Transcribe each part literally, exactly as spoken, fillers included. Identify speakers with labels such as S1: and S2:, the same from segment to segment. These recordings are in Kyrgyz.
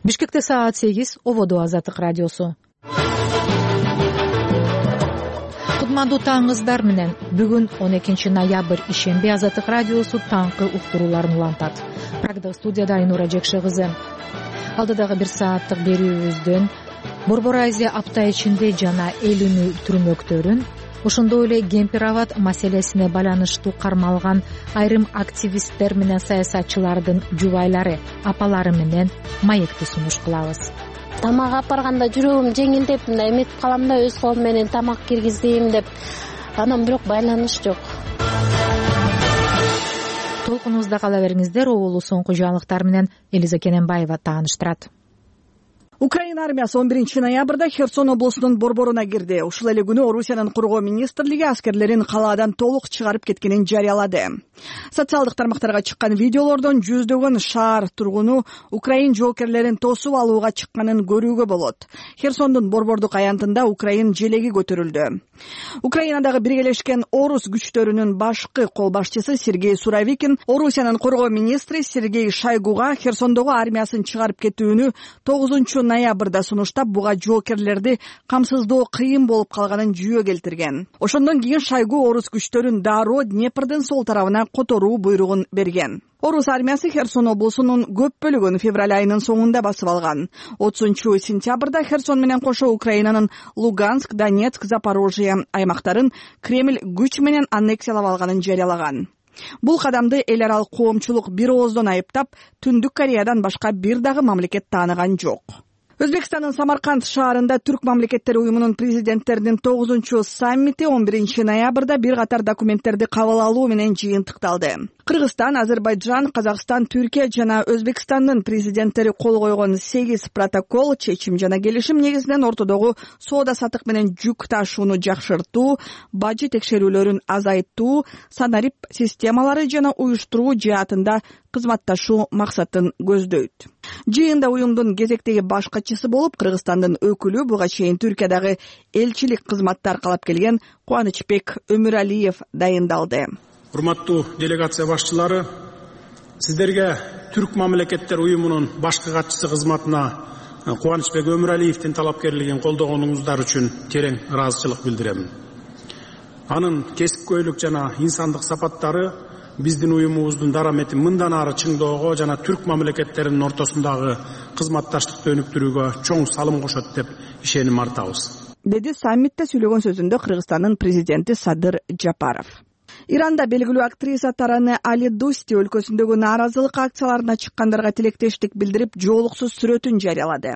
S1: Бишкекте саат сегиз, Ободо Азаттык радиосу. Кутмандуу таңыңыздар менен. Бүгүн он экинчи ноябрь ишемби Азаттык радиосу таңкы уктурууларын улантат. Прагда студияда Айнура Жекше кызы. Алдыдагы бир сааттык берүүбүздөн Борбор Азия апта ичинде жана эл үнү түрмөктөрүн, ошондой эле Кемпир-Абад маселесине байланыштуу кармалган айрым активисттер менен саясатчылардын жубайлары, апалары менен маекти сунуш кылабыз.
S2: Тамак апарганда жүрөгүм жеңилдеп, мындай эметип калам да, өз колум менен тамак киргиздим деп. Анан бирок байланыш жок.
S1: Толкунубузда кала бериңиздер. Оолу соңку жаңылыктар менен Элиза Кененбаева тааныштырат.
S3: Украина армиясы он биринчи ноябрда Херсон облусунун борборуна кирди. Ушул эле күнү Орусиянын коргоо министрлиги аскерлерин калаадан толук чыгарып кеткенин жарыялады. Социалдык тармактарга чыккан видеолордон жүздөгөн шаар тургуну Украин жоокерлерин тосуп алууга чыкканын көрүүгө болот. Херсондун борбордук аянтында Украин желеги көтөрүлдү. Украинадагы биргелешкен орус күчтөрүнүн башкы кол башчысы Сергей Суровикин Орусиянын коргоо министри Сергей Шойгуга Херсондогу армиясын чыгарып кетүүнү тогузунчу ноябрда сунуштап, буга жоокерлерди камсыздоо кыйын болуп калганын жүйө келтирген. Ошондон кийин Шойгу орус күчтөрүн дароо Днепрдин сол тарабына которуу буйругун берген. Орус армиясы Херсон облусунун көп бөлүгүн февраль айынын соңунда басып алган. отузунчу сентябрда Херсон менен кошо Украинанын Луганск, Донецк, Запорожье аймактарын Кремль күч менен аннексиялап алганын жарыялаган. Бул кадамды эл аралык коомчулук бир ооздон айыптап, Түндүк Кореядан башка бир дагы мамлекет тааныган жок. Өзбекстандын Самарканд шаарында Түрк мамлекеттери уюмунун президенттеринин тогузунчу саммити он биринчи ноябрда бир катар документтерди кабыл алуу менен жыйынтыкталды. Кыргызстан, Азербайджан, Казакстан, Түркия жана Өзбекстандын президенттери кол койгон сегиз протокол, чечим жана келишим негизинен ортодогу соода сатык менен жүк ташууну жакшыртуу, бажы текшерүүлөрүн азайтуу, санарип системалары жана уюштуруу жаатында кызматташуу максатын көздөйт. Жыйында уюмдун кезектеги баш катчысы болуп Кыргызстандын өкүлү, буга чейин Түркиядагы элчилик кызматты аркалап келген Кубанычбек Өмүралиев дайындалды.
S4: Урматтуу делегация башчылары, сиздерге Түрк мамлекеттер уюмунун башкы катчысы кызматына Кубанычбек Өмүралиевдин талапкерлигин колдогонуңуздар үчүн терең ыраазычылык билдирем. Анын кесипкөйлүк жана инсандык сапаттары биздин уюмубуздун дараметин мындан ары чыңдоого жана түрк мамлекеттеринин ортосундагы кызматташтыкты өнүктүрүүгө чоң салым кошот деп ишеним артабыз,
S3: деди саммитте сүйлөгөн сөзүндө Кыргызстандын президенти Садыр Жапаров. Иранда белгилүү актриса Таране Али Дусти өлкөсүндөгү нааразылык акцияларына чыккандарга тилектештик билдирип, жоолуксуз сүрөтүн жарыялады.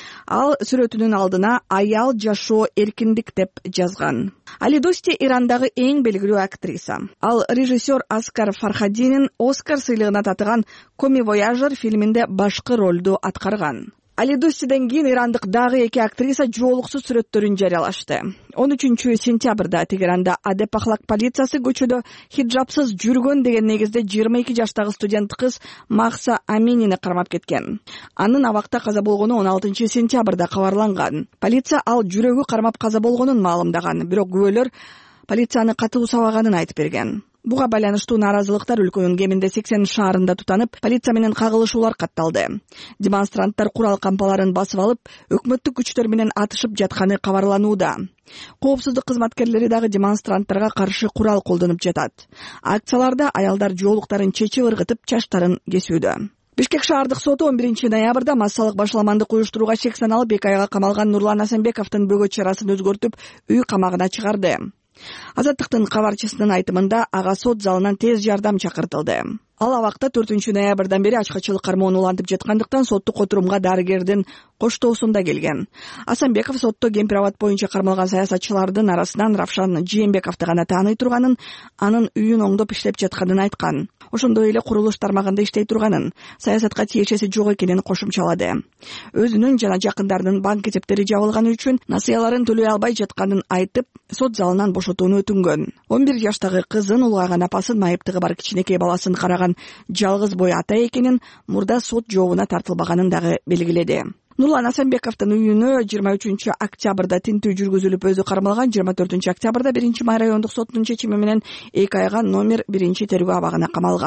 S3: Ал сүрөтүнүн алдына аял жашоо эркиндик деп жазган. Али Дусти Ирандагы эң белгилүү актриса. Ал режиссер Оскар Фархадинин Оскар сыйлыгына татыган Коми Вояжер фильминде башкы ролду аткарган. Али Дустиден кийин ирандык дагы эки актриса жоолуксуз сүрөттөрүн жарыялашты. он үчүнчү сентябрда Тегеранда Адеп Ахлак полициясы көчөдө хиджабсыз жүргөн деген негизде жыйырма эки жаштагы студент кыз Махса Аминини кармап кеткен. Анын абакта каза болгону он алтынчы сентябрда кабарланган. Полиция ал жүрөгү кармап каза болгонун маалымдаган, бирок күбөлөр полицияны катуу сабаганын айтып берген. Буга байланыштуу нааразылыктар өлкөнүн кеминде сексен шаарында тутанып, полиция менен кагылышуулар катталды. Демонстранттар курал кампаларын басып алып, өкмөттүк күчтөр менен атышып жатканы кабарланууда. Коопсуздук кызматкерлери дагы демонстранттарга каршы курал колдонуп жатат. Акцияларда аялдар жоолуктарын чечип ыргытып, чачтарын кесүүдө. Бишкек шаардык соту он биринчи ноябрда массалык башаламандык уюштурууга шек саналып эки айга камалган Нурлан Асенбековдун бөгөт чарасын өзгөртүп, үй камагына чыгарды. Азаттыктын кабарчысынын айтымында ага сот залынан тез жардам чакыртылды. Ал абакта төртүнчү ноябрдан бери ачкачылык кармоonu улантып жаткандыктан соттук отурумга дарыгердин коштоосунда келген. Асанбеков сотто Кемпир-Абад боюнча кармалган саясатчылардын арасынан Равшан Жээнбековду гана тааный турганын, анын үйүн оңдоп иштеп жатканын айткан. Ошондой эле курулуш тармагында иштей турганын, саясатка тиешеси жок экенин кошумчалады. Өзүнүн жана жакындарынын банк эсептери жабылганы үчүн насыяларын төлөй албай жатканын айтып, сот залынан бошотууну өтүнгөн. он бир жаштагы кызын улгаган апасын, майыптыгы бар кичинекей баласын караган жалгыз бой ата экенин, мурда сот жообуна тартылбаганын дагы белгиледи. Нурлан Асенбековдун үйүнө жыйырма үчүнчү октябрда тинтүү жүргүзүлүп өзү кармалган. жыйырма төртүнчү октябрда биринчи май райондук сотунун чечими менен эки айга номер биринчи тергөө абагына камалган.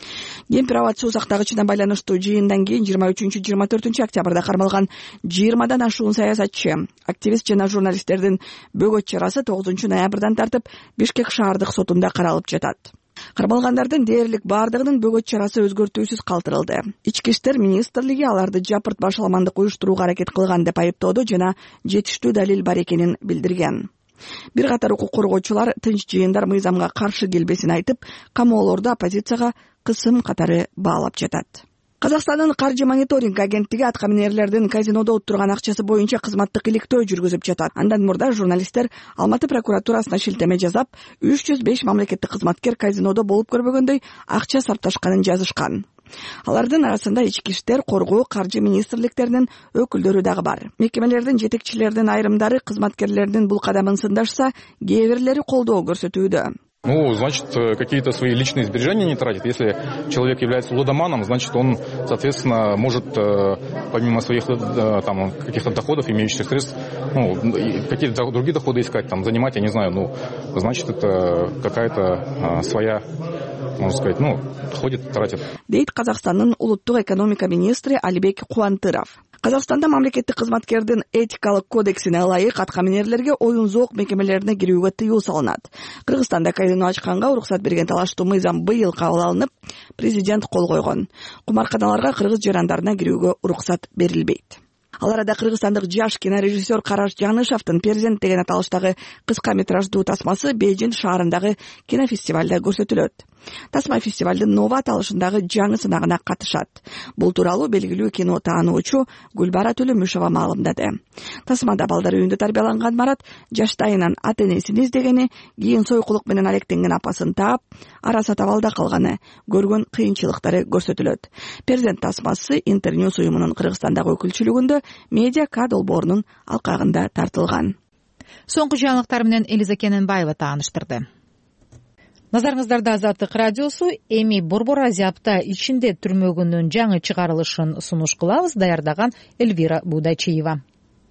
S3: Кемпир аба суусактагычына байланыштуу жыйындан кийин жыйырма үчүнчү жыйырма төртүнчү октябрда кармалган жыйырмадан ашуун саясатчы, активист жана журналисттердин бөгөт чарасы тогузунчу ноябрдан тартып Бишкек шаардык сотунда каралып жатат. Кармалгандардын дээрлик бардыгынын бөгөт чарасы өзгөртүүсүз калтырылды. Ички иштер министрлиги аларды жапырт башаламандык уюштурууга аракет кылган деп айыптоодо жана жетиштүү далил бар экенин билдирген. Бир катар укук коргоочулар тынч жыйындар мыйзамга каршы келбесин айтып, камоолорду оппозицияга кысым катары баалап жатат. Казакстандын каржы мониторинг агенттиги аткаминерлердин казинодо отурган акчасы боюнча кызматтык иликтөө жүргүзүп жатат. Андан мурда журналисттер Алматы прокуратурасына шилтеме жасап, үч жүз беш мамлекеттик кызматкер казинодо болуп көрбөгөндөй акча сарпташканын жазышкан. Алардын арасында ички иштер, коргоо, каржы министрликтеринин өкүлдөрү дагы бар. Мекемелердин жетекчилеринин айрымдары кызматкерлердин бул кадамын сындашса, кээ бирлери колдоо көрсөтүүдө.
S5: Ну, значит, какие-то свои личные сбережения не тратит. Если человек является лудоманом, значит, он, соответственно, может, помимо своих там каких-то доходов, имеющихся средств, ну, какие-то другие доходы искать, там, занимать, я не знаю, ну, значит, это какая-то своя, можно сказать, ну, ходит, тратит. Дейт
S3: Казакстандын улуттук экономика министри Алибек Кубантыров. Казакстанда мамлекеттик кызматкердин этикалык кодексине ылайык аткаминерлерге оюн зоок мекемелерине кирүүгө тыюу салынат. Кыргызстанда казино ачканга уруксат берген талаштуу мыйзам быйыл кабыл алынып, президент кол койгон. Кумарканаларга кыргыз жарандарына кирүүгө уруксат берилбейт. Ал арада кыргызстандык жаш кинорежиссер Караш Жаңышевдин «Перзент» деген аталыштагы кыска метраждуу тасмасы Бейжин шаарындагы кинофестивалда көрсөтүлөт. Тасма фестивалдын Нова аталышындагы жаңы сынагына катышат. Бул тууралуу белгилүү кино таануучу Гүлбара Төлөмүшова маалымдады. Тасмада балдар үйүндө тарбияланган Марат жаштайынан ата-энесин издегени, кийин сойкулук менен алектенген апасын таап, араса табалда калганы, көргөн кыйынчылыктары көрсөтүлөт. «Перзент» тасмасы Интерньюс уюмунун Кыргызстандагы өкүлчүлүгүндө Медиа К долбоорунун алкагында тартылган.
S1: Соңку жаңылыктар менен Элиза Кененбаева тааныштырды. Назарыңыздарда Азаттык радиосу эми Борбор Азиапта ичинде түрмөгүнүн жаңы чыгарылышын сунуш кылабыз. Даярдаган Эльвира Будайчиева.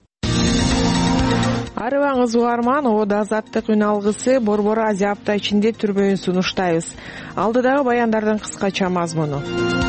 S6: Арыбаңыз угарман, ода Азаттык үн алгысы Борбор Азиапта ичинде түрмөгүн сунуштайбыз. Алдыдагы баяндардын кыскача мазмуну.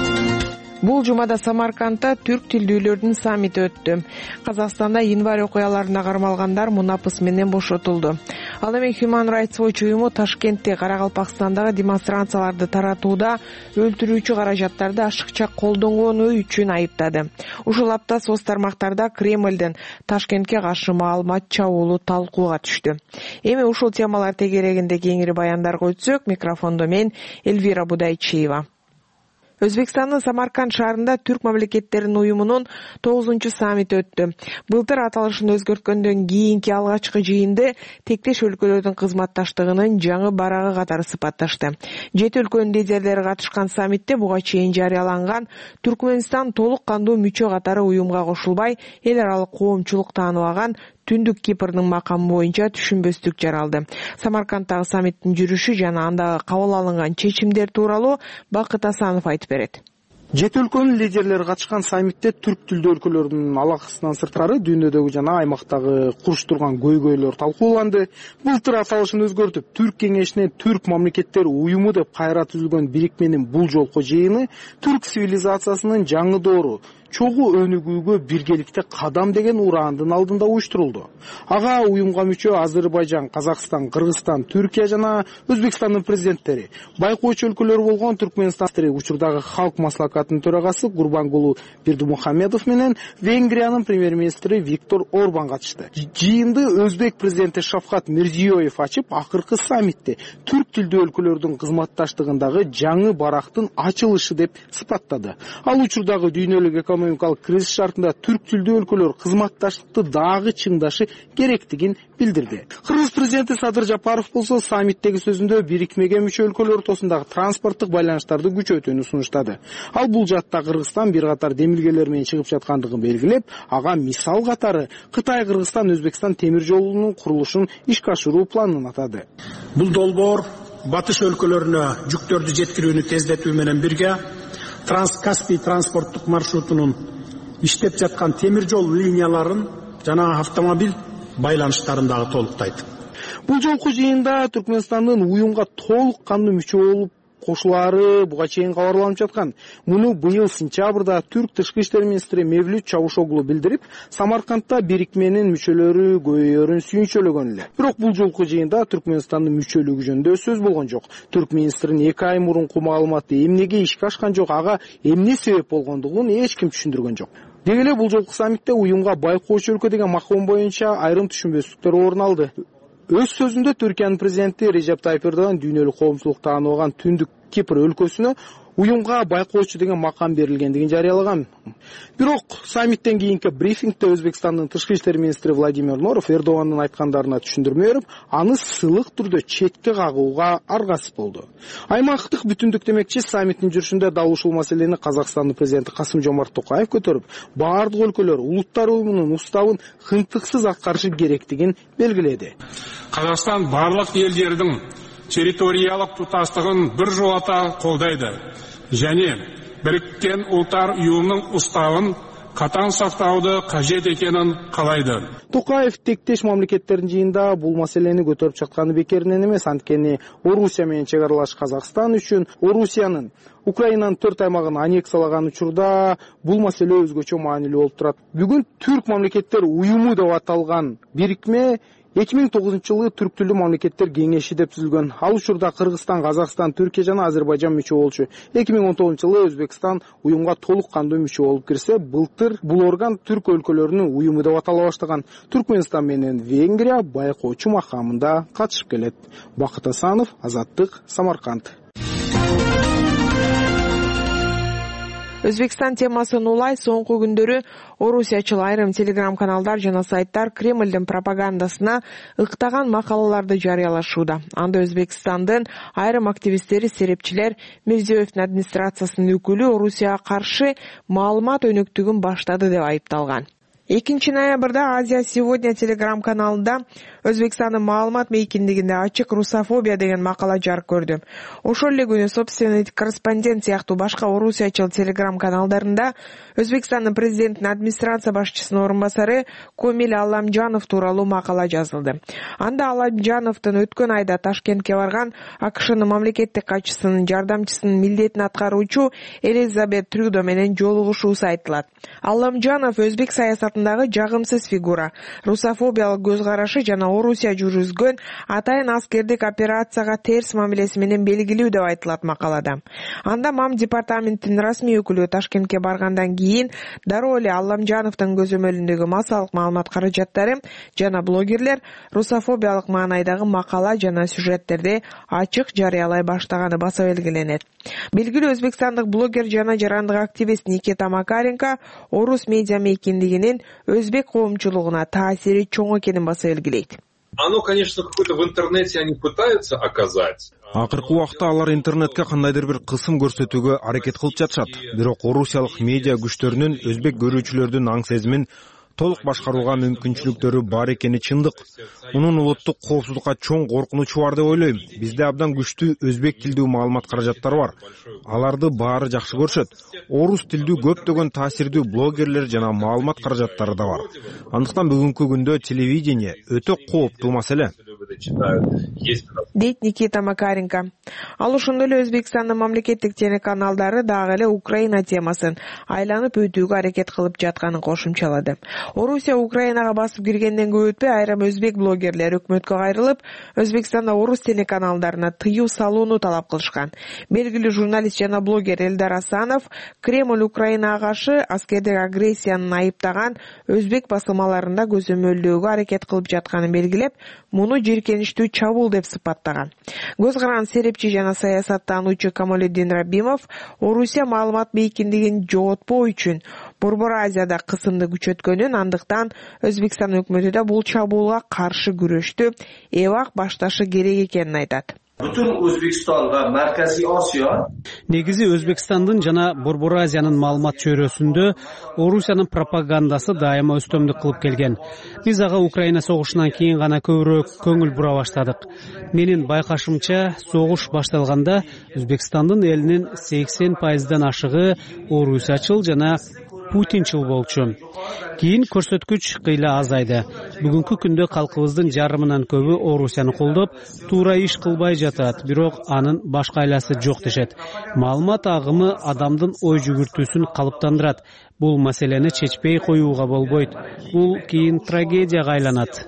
S6: Бул жумада Самаркандта түрк тилдүүлөрдүн саммити өттү. Казакстанда январь окуяларына кармалгандар мунапыс менен бошотулду. Ал эми Human Rights Watch уюму Ташкентте Карагалпакстандагы демонстрацияларды таратууда өлтүрүүчү каражаттарды ашыкча колдонгону үчүн айыптады. Ушул апта соц тармактарда Кремлден Ташкентке каршы маалымат чабуулу талкууга түштү. Эми ушул темалар тегерегинде кеңири баяндарга өтсөк, микрофондо мен Эльвира Будайчиева. Өзбекстандын Самарканд шаарында түрк мамлекеттеринин уюмунун тогузунчу саммити өттү. Былтыр аталышын өзгөрткөндөн кийинки алгачкы жыйынды тектеш өлкөлөрдүн кызматташтыгынын жаңы барагы катары сыпатташты. Жети өлкөнүн лидерлери катышкан саммитте буга чейин жарыяланган Түркмөнстан толук кандуу мүчө катары уюмга кошулбай, эл аралык коомчулук тааныбаган Түндүк Кипрдин макамы боюнча түшүнбөстүк жаралды. Самаркандтагы саммиттин жүрүшү жана андагы кабыл алынган чечимдер тууралуу Бакыт Асанов айтып берет.
S7: Жети өлкөнүн лидерлери катышкан саммитте түрк тилдүү өлкөлөрдүн алакасынан сырткары дүйнөдөгү жана аймактагы куруштурган көйгөйлөр талкууланды. Былтыр аталышын өзгөртүп, Түрк кеңешине Түрк мамлекеттер уюму деп кайра түзүлгөн бирикменин бул жолку жыйыны түрк цивилизациясынын жаңы доору, чогуу өнүгүүгө биргеликте кадам деген ураандын алдында уюштурулду. Ага уюмга мүчө Азербайжан, Казакстан, Кыргызстан, Түркия жана Өзбекстандын президенттери, байкоочу өлкөлөр болгон Түркмөнстан учурдагы халк маслакатынын төрагасы Гурбангулу Бердимухамедов менен Венгриянын премьер-министри Виктор Орбан катышты. Жыйынды Өзбек президенти Шавкат Мирзиёев ачып, акыркы саммитте түрк тилдүү өлкөлөрдүн кызматташтыгындагы жаңы барактын ачылышы деп сыпаттады. Ал учурдагы дүйнөлүк экономикалык кризис шартында түрк тилдүү өлкөлөр кызматташтыкты дагы чыңдашы керектигин билдирди. Кыргыз президенти Садыр Жапаров болсо саммиттеги сөзүндө бирикмеге мүчө өлкөлөр ортосундагы транспорттук байланыштарды күчөтүүнү сунуштады. Ал бул жатта Кыргызстан бир катар демилгелер менен чыгып жаткандыгын белгилеп, ага мисал катары Кытай, Кыргызстан, Өзбекстан темир жолунун курулушун ишке ашыруу планын атады.
S4: Бул долбоор батыш өлкөлөрүнө жүктөрдү жеткирүүнү тездетүү менен бирге Транскаспий транспорттук маршрутунун иштеп жаткан темир жол линияларын жана автомобиль байланыштарын дагы толуктайт.
S7: Бул жолку жыйында Түркмөнстандын уюмга толук кандуу мүчө болуп кошулаары буга чейин кабарланып жаткан. Муну быйыл сентябрда түрк тышкы иштер министри Мевлют Чавушоглу билдирип, Самаркандта бирикменин мүчөлөрү көбөйөрүн сүйүнчөлөгөн эле. Бирок бул жолку жыйында Түркмөнстандын мүчөлүгү жөнүндө сөз болгон жок. Түрк министринин эки ай мурунку маалыматы эмнеге ишке ашкан жок, ага эмне себеп болгондугун эч ким түшүндүргөн жок. Деги эле бул жолку саммитте уюмга байкоочу өлкө деген маком боюнча айрым түшүнбөстүктөр орун алды. Өз сөзүндө Түркиянын президенти Режеп Тайып Эрдоган дүйнөлүк коомчулук тааныбаган Түндүк Кипр өлкөсүнө уюмга байкоочу деген макам берилгендигин жарыялаган. Бирок саммиттен кийинки брифингде Өзбекстандын тышкы иштер министри Владимир Норов Эрдогандын айткандарына түшүндүрмө берип, аны сылык түрдө четке кагууга аргасыз болду. Аймактык бүтүндүк демекчи саммиттин жүрүшүндө дал ушул маселени Казакстандын президенти Касым-Жомарт Токаев көтөрүп, бардык өлкөлөр улуттар уюмунун уставын кыйынтыксыз аткарышы керектигин белгиледи.
S4: Казакстан барлык элдердин территориялык тутастыгын бир жолата колдойду және Біріккен Ұлттар Ұйымының уставын катаң сактауды кажет экенин каалайды.
S7: Токаев тектеш мамлекеттердин жыйында бул маселени көтөрүп чыкканы бекеринен эмес, анткени Орусия менен чек аралаш Казакстан үчүн Орусиянын Украинанын төрт аймагын аннексиялаган учурда бул маселе өзгөчө маанилүү болуп турат. Бүгүн Түрк мамлекеттер уюму деп аталган бирикме эки миң тогузунчу жылы түрк тилдүү мамлекеттер кеңеши деп түзүлгөн. Ал учурда Кыргызстан, Казакстан, Түркия жана Азербайжан мүчө болчу. эки миң он тогузунчу жылы Өзбекстан уюмга толук кандуу мүчө болуп кирсе, былтыр бул орган түрк өлкөлөрүнүн уюму деп атала баштаган. Түркмөнстан менен Венгрия байкоочу макамында катышып келет. Бакыт Асанов, Азаттык, Самарканд.
S6: Өзбекстан темасын улай соңку күндөрү орусиячыл айрым телеграм каналдар жана сайттар Кремлдин пропагандасына ыктаган макалаларды жарыялашууда. Анда Өзбекстандын айрым активисттери, серепчилер Мирзиёевдин администрациясынын өкүлү Орусияга каршы маалымат өнөктүгүн баштады деп айыпталган. экинчи ноябрда Азия сегодня телеграм каналында Өзбекстандын маалымат мейкиндигинде ачык русофобия деген макала жарык көрдү. Ошол эле күнү собственный корреспондент сыяктуу башка орусиячыл телеграм каналдарында Өзбекстандын президентинин администрация башчысынын орун басары Комил Алламжанов тууралуу макала жазылды. Анда Алламжановдун өткөн айда Ташкентке барган АКШнын мамлекеттик катчысынын жардамчысынын милдетин аткаруучу Элизабет Трюдо менен жолугушуусу айтылат. Алламжанов өзбек саясатындагы жагымсыз фигура, русофобиялык көз карашы жана Орусия жүргүзгөн атайын аскердик операцияга терс мамилеси менен белгилүү деп айтылат макалада. Анда МАМ департаментинин расмий өкүлү Ташкентке баргандан кийин дароо эле Алламжановдун көзөмөлүндөгү массалык маалымат каражаттары жана блогерлер русофобиялык маанайдагы макала жана сюжеттерди ачык жарыялай баштаганы баса белгиленет. Белгилүү өзбекстандык блогер жана жарандык активист Никита Макаренко орус медиа мейкиндигинин өзбек коомчулугуна таасири чоң экенин баса белгилейт.
S8: Оно, конечно, какое-то в интернете они пытаются оказать.
S9: Акыркы убакта алар интернетке кандайдыр бир кысым көрсөтүүгө аракет кылып жатышат. Бирок орусиялык медиа күчтөрүнүн өзбек көрүүчүлөрдүн аң сезимин толук башкарууга мүмкүнчүлүктөрү бар экени чындык. Мунун улуттук коопсуздукка чоң коркунучу бар деп ойлойм. Бизде абдан күчтүү өзбек тилдүү маалымат каражаттары бар. Аларды баары жакшы көрүшөт. Орус тилдүү көптөгөн таасирдүү блогерлер жана маалымат каражаттары да бар. Андыктан бүгүнкү күндө телевидение өтө кооптуу маселе.
S6: Дейт Никита Макаренко. Ал ошондой эле Өзбекстандын мамлекеттик телеканалдары дагы эле Украина темасын айланып өтүүгө аракет кылып жатканын кошумчалады. Орусия Украинага басып киргенден көп өтпөй айрым өзбек блогерлер өкмөткө кайрылып, Өзбекстанда орус телеканалдарына тыюу салууну талап кылышкан. Белгилүү журналист жана блогер Элдар Асанов Кремль Украинага каршы аскердик агрессияны айыптаган өзбек басылмаларында көзөмөлдөөгө аракет кылып жатканын белгилеп, муну жийиркеничтүү чабуул деп сыпаттаган. Көз каран серепчи жана саясаттануучу Камалетдин Рабимов Орусия маалымат бейкиндигин жоготпоо үчүн Борбор Азияда кысымды күчөткөнүн, андыктан Өзбекстан өкмөтү да бул чабуулга каршы күрөштү эбак башташы керек экенин айтат.
S10: Бүтүн Өзбекстан ва Марказий Осиё
S11: негизи Өзбекстандын жана Борбор Азиянын маалымат чөйрөсүндө Орусиянын пропагандасы дайыма өстөмдүк кылып келген. Биз ага Украина согушунан кийин гана көбүрөөк көңүл бура баштадык. Менин байкашымча, согуш башталганда Өзбекстандын элинин сексен пайыздан ашыгы орусиячыл жана путинчил болчу. Кийин көрсөткүч кыйла азайды. Бүгүнкү күндө калкыбыздын жарымынан көбү Орусияны колдоп, туура иш кылбай жатат, бирок анын башка айласы жок дешет. Маалымат агымы адамдын ой жүгүртүүсүн калыптандырат. Бул маселени чечпей коюуга болбойт. Бул кийин трагедияга айланат.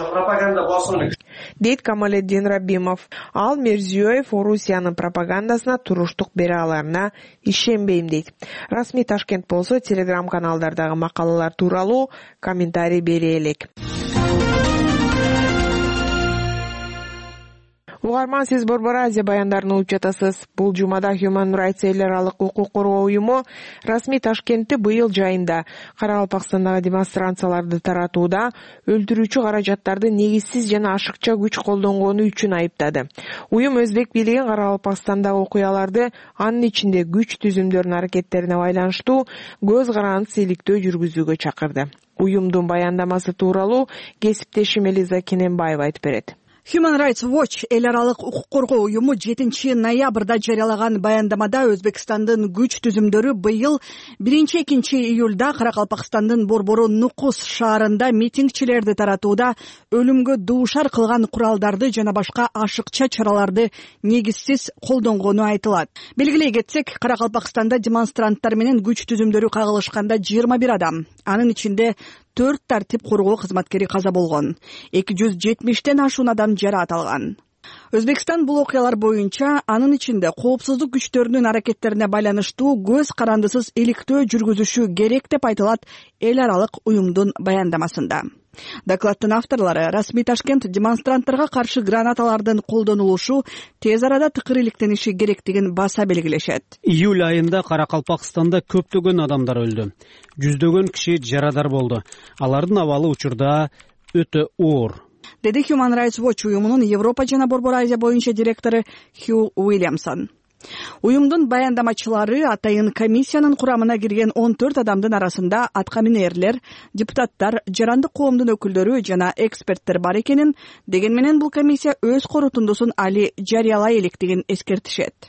S6: Дейт Камалетдин Рабимов. Ал Мирзиёев Орусиянын пропагандасына туруштук бере аларына ишенбейм дейт. Расмий Ташкент болсо телеграм каналдардагы макалалар тууралуу комментарий бере элек. Угарман, сиз Борбор Азия баяндарын угуп жатасыз. Бул жумада Human Rights эл аралык укук коргоо уюму расмий Ташкентти быйыл жайында Каракалпакстандагы демонстрацияларды таратууда өлтүрүүчү каражаттарды негизсиз жана ашыкча күч колдонгону үчүн айыптады. Уюм өзбек бийлигин Каракалпакстандагы окуяларды, анын ичинде күч түзүмдөрүнүн аракеттерине байланыштуу көз карандысыз иликтөө жүргүзүүгө чакырды. Уюмдун баяндамасы тууралуу кесиптешим Элиза Кененбаева айтып берет.
S3: Human Rights Watch эл аралык укук коргоо уюму жетинчи ноябрда жарыялаган баяндамада Өзбекстандын күч түзүмдөрү быйыл биринчи-экинчи июлда Каракалпакстандын Борбору Нукус шаарында митингчилерди таратууда өлүмгө дуушар кылган куралдарды жана башка ашыкча чараларды негизсиз колдонгону айтылат. Белгилей кетсек, Каракалпакстанда демонстранттар менен күч түзүмдөрү кагылышканда жыйырма бир адам, анын ичинде төрт тартип коргоо кызматкери каза болгон. эки жүз жетимиштен ашуун адам жараат алган. Өзбекстан бул окуялар боюнча анын ичинде коопсуздук күчтөрүнүн аракеттерине байланыштуу көз карандысыз иликтөө жүргүзүшү керек деп айтылат эл аралык уюмдун баяндамасында. Докладдын авторлору Расмий Ташкент демонстранттарга каршы гранаталардын колдонулушу тез арада тыкыр иликтениши керектигин баса белгилешет.
S11: Июль айында Каракалпакстанда көптөгөн адамдар өлдү. Жүздөгөн киши жарадар болду. Алардын абалы учурда өтө оор,
S3: деди Human Rights Watch уюмунун Европа жана Борбор Азия боюнча директору Хью Уильямсон. Уюмдун баяндамачылары атайын комиссиянын курамына кирген он төрт адамдын арасында аткаминерлер, депутаттар, жарандык коомдун өкүлдөрү жана эксперттер бар экенин, деген менен бул комиссия өз корутундусун али жарыялай электигин эскертишет.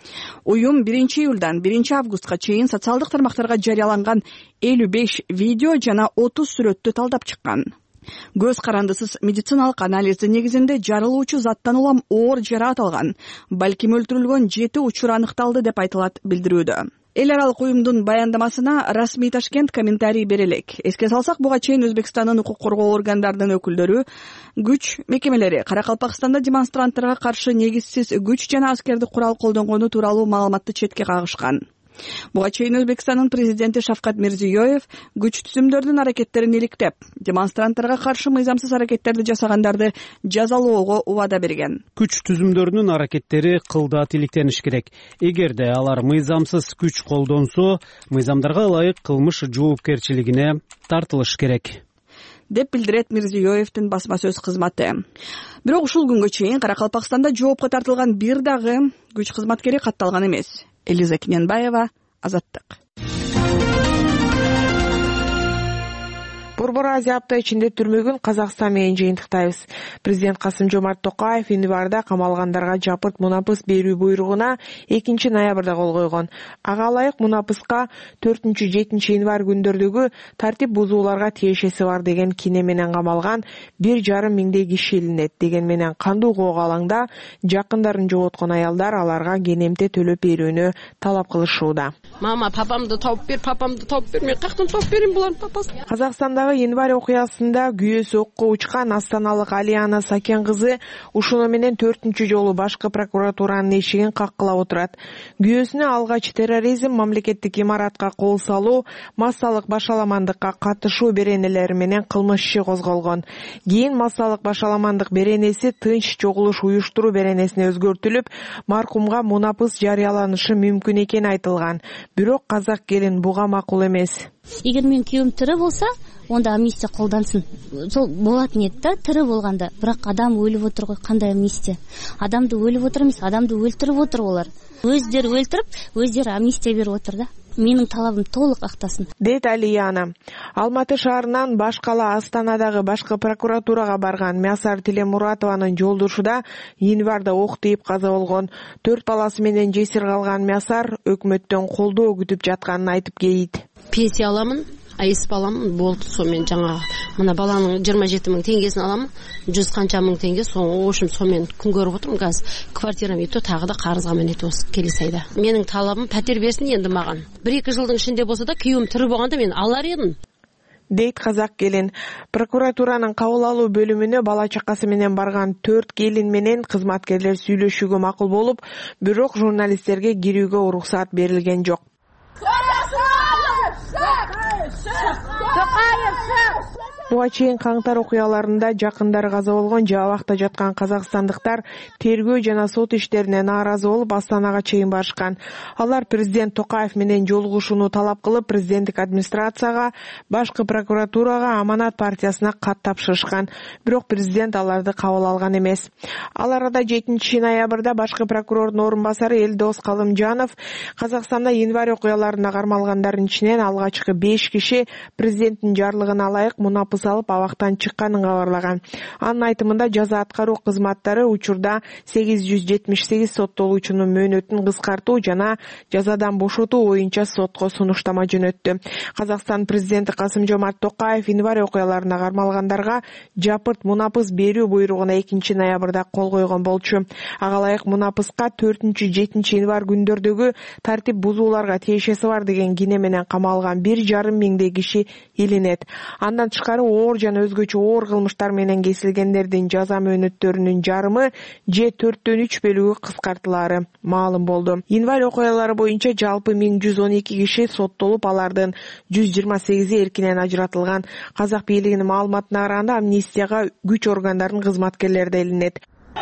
S3: Уюм биринчи июлдан биринчи августка чейин социалдык тармактарга жарыяланган элүү беш видео жана отуз сүрөттү талдап чыккан. Көз карандысыз медициналык анализдин негизинде жарылуучу заттан улам оор жараат алган, балким өлтүрүлгөн жети учур аныкталды деп айтылат билдирүүдө. Эл аралык уюмдун баяндамасына Расмий Ташкент комментарий бере элек. Эске салсак, буга чейин Өзбекстандын укук коргоо органдарынын өкүлдөрү, күч мекемелери Каракалпакстанда демонстранттарга каршы негизсиз күч жана аскердик курал колдонгону тууралуу маалыматты четке кагышкан. Буга чейин Өзбекстандын президенти Шавкат Мирзиёев күч түзүмдөрдүн аракеттерин иликтеп, демонстранттарга каршы мыйзамсыз аракеттерди жасагандарды жазалоого убада берген.
S11: Күч түзүмдөрдүн аракеттери кылдат иликтениш керек. Эгерде алар мыйзамсыз күч колдонсо, мыйзамдарга ылайык кылмыш жоопкерчилигине тартылыш керек,
S3: деп билдирет Мирзиёевдин басма сөз кызматы. Бирок ушул күнгө чейин Каракалпакстанда жоопко тартылган бир дагы күч кызматкери катталган эмес. Элиза Кененбаева, Азаттык.
S6: Борбор Азия апта ичинде түрмөгүн Казакстан менен жыйынтыктайбыз. Президент Касым-Жомарт Токаев январда камалгандарга жапырт мунапыс берүү буйругуна экинчи ноябрда кол койгон. Ага ылайык мунапыска төртүнчү жетинчи январь күндөрдөгү тартип бузууларга тиешеси бар деген кине менен камалган бир жарым миңдей киши илинет. Деген менен кандуу коого алаңда жакындарын жоготкон аялдар аларга кенемте төлөп берүүнү талап кылышууда.
S12: Мама, папамды тауып бер, папамды тауып бер, мен каяктан тауып берейин булардын папасын?
S6: Казакстандагы январь окуясында күйөөсү окко учкан астаналык Алияна Сакен кызы ушуну менен төртүнчү жолу башкы прокуратуранын эшигин каккылап отурат. Күйөөсүнө алгач терроризм, мамлекеттик имаратка кол салуу, массалык башаламандыкка катышуу беренелери менен кылмыш иши козголгон. Кийин массалык башаламандык беренеси тынч чогулуш уюштуруу беренесине өзгөртүлүп, маркумга мунапыс жарыяланышы мүмкүн экени айтылган. Бирок казак келин буга макул эмес.
S13: Эгер менин күйөөм тирүү болсо, онда амнистия колдансын. Сол болот нет да, тирүү болгондо. Бирок адам өлүп отур го, кандай амнистия? Адамды өлүп отур эмес, адамды өлтүрүп отур олар. Өздөрү өлтүрүп, өздөрү амнистия берип отур да. Менин талабым толук актасын,
S6: дейт Алияна. Алматы шаарынан башкала Астанадагы башкы прокуратурага барган Мясар Телемуратованын жолдошу январда ок тийип каза болгон. Төрт баласы менен жесир калган Мясар өкмөттөн колдоо күтүп жатканын айтып кейт.
S12: пенсия аламын, айысып аламын, болды. Сонымен жаңағы мына баланың жиырма жеті мың теңгесін аламын, жүз қанша мың теңге, соң ошым сонымен күн көріп отырмын. Қазір квартирам ето тағы да қарызға мінет осы келесі айда. Менің талабым пәтер берсін енді маған. бір екі жылдың ішінде болса да күйеуім тірі болғанда мен алар едім.
S6: Дейт казак келин. Прокуратуранын кабыл алуу бөлүмүнө бала чакасы менен барган төрт келин менен кызматкерлер сүйлөшүүгө макул болуп, бирок журналисттерге кирүүгө уруксат берилген жок. Буга чейин каңтар окуяларында жакындары каза болгон же абакта жаткан казакстандыктар тергөө жана сот иштерине нааразы болуп Астанага чейин барышкан. Алар президент Токаев менен жолугушууну талап кылып, президенттик администрацияга, башкы прокуратурага, Аманат партиясына кат тапшырышкан. Бирок президент аларды кабыл алган эмес. Ал арада жетинчи ноябрда башкы прокурордун орун басары Элдос Калымжанов Казакстанда январь окуяларына кармалгандардын ичинен алгачкы беш киши президенттин жарлыгына ылайык мунапыс алып абактан чыкканын кабарлаган. Анын айтымында жаза аткаруу кызматтары учурда сегиз жүз жетимиш сегиз соттолуучунун мөөнөтүн кыскартуу жана жазадан бошотуу боюнча сотко сунуштама жөнөттү. Казакстан президенти Касым-Жомарт Токаев январь окуяларына кармалгандарга жапырт мунапыс берүү буйругуна экинчи ноябрда кол койгон болчу. Ага ылайык мунапыска төртүнчү жетинчи январь күндөрдөгү тартип бузууларга тиешеси бар деген кине менен камалган бир жарым миңдей киши илинет. Андан тышкары оор жана өзгөчө оор кылмыштар менен кесилгендердин жаза мөөнөттөрүнүн жарымы же төрттөн үч бөлүгү кыскартылаары маалым болду. Январь окуялары боюнча жалпы миң жүз он эки киши соттолуп, алардын жүз жыйырма сегизи эркинен ажыратылган. Казак бийлигинин маалыматына караганда амнистияга күч органдарынын кызматкерлери да илинет.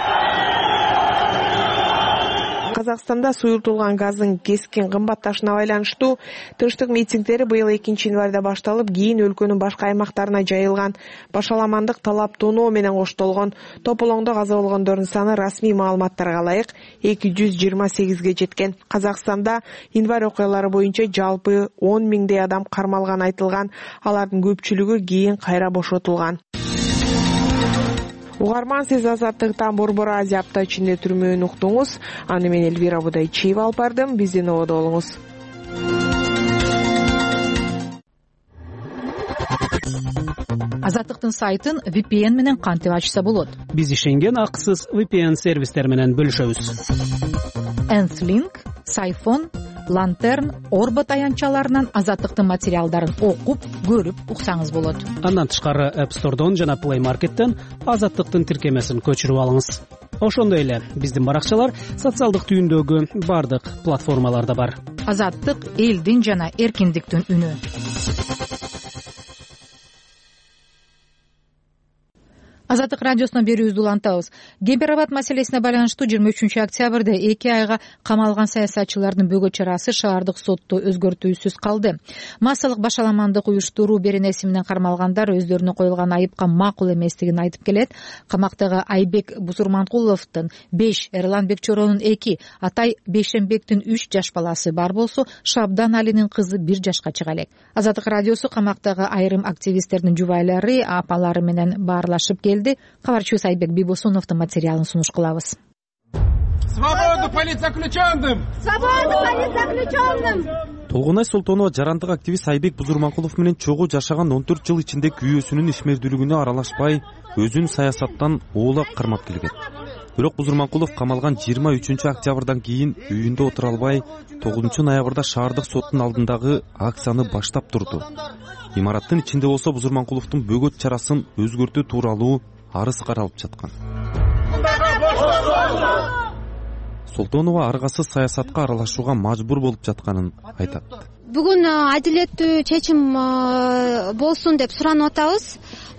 S6: Казакстанда суюртулган газдын кескин кымбатташына байланыштуу тынчтык митингдери быйыл экинчи январда башталып, кийин өлкөнүн башка аймактарына жайылган. Башаламандык талап тоноо менен коштолгон. Тополоңдо каза болгондордун саны расмий маалыматтарга ылайык эки жүз жыйырма сегизге жеткен. Казакстанда январь окуялары боюнча жалпы он миңдей адам кармалган айтылган. Алардын көпчүлүгү кийин кайра бошотулган. Угарман, сиз Азаттыктан Борбор Азия апта ичинде түрмөөнү уктуңуз. Аны мен Элвира Будайчиева алып бардым. Бизден ободо болуңуз.
S1: Азаттыктын сайтын ви пи эн менен кантип ачса болот?
S11: Биз ишенген акысыз ви пи эн сервистер менен бөлүшөбүз.
S1: Энслинк, Сайфон, Лантерн, Орбот аянтчаларынан Азаттыктын материалдарын окуп, көрүп уксаңыз болот.
S11: Андан тышкары App Store'дон жана Play Market'тен Азаттыктын тиркемесин көчүрүп алыңыз. Ошондой эле биздин баракчалар социалдык түйүндөгү бардык платформаларда бар.
S1: Азаттык элдин жана эркиндиктин үнү. Азаттык радиосунан берүүбүздү улантабыз. Гемберабад маселесине байланыштуу жыйырма үчүнчү октябрда эки айга камалган саясатчылардын бөгөт чарасы шаардык сотто өзгөртүүсүз калды. Массалык башаламандык уюштуруу беренеси менен кармалгандар өздөрүнө коюлган айыпка макул эместигин айтып келет. Камактагы Айбек Бузурманкуловдун беш, Эрланбек Чоронун эки, Атай Бейшембектин үч жаш баласы бар болсо, Шабдан Алинин кызы бир жашка чыга элек. Азаттык радиосу камактагы айрым активисттердин жубайлары, апалары менен баарлашып келди. Кабарчыбыз Айбек Бибосуновдун материалын сунуш кылабыз.
S14: Свободу политзаключенным! Свободу политзаключенным!
S15: Толгонай Солтонова жарандык активист Айбек Бузурманкулов менен чогуу жашаган он төрт жыл ичинде күйөөсүнүн ишмердүүлүгүнө аралашпай, өзүн саясаттан оолак кармап келген. Бирок Бузурманкулов камалган жыйырма үчүнчү октябрдан кийин үйүндө отура албай, тогузунчу ноябрда шаардык соттун алдындагы акцияны баштап турду. Имараттын ичинде болсо Бузурманкуловдун бөгөт чарасын өзгөртүү тууралуу арыз каралып жаткан. Солтонова аргасыз саясатка аралашууга мажбур болуп жатканын айтат.
S16: Бүгүн адилеттүү чечим болсун деп суранып атабыз.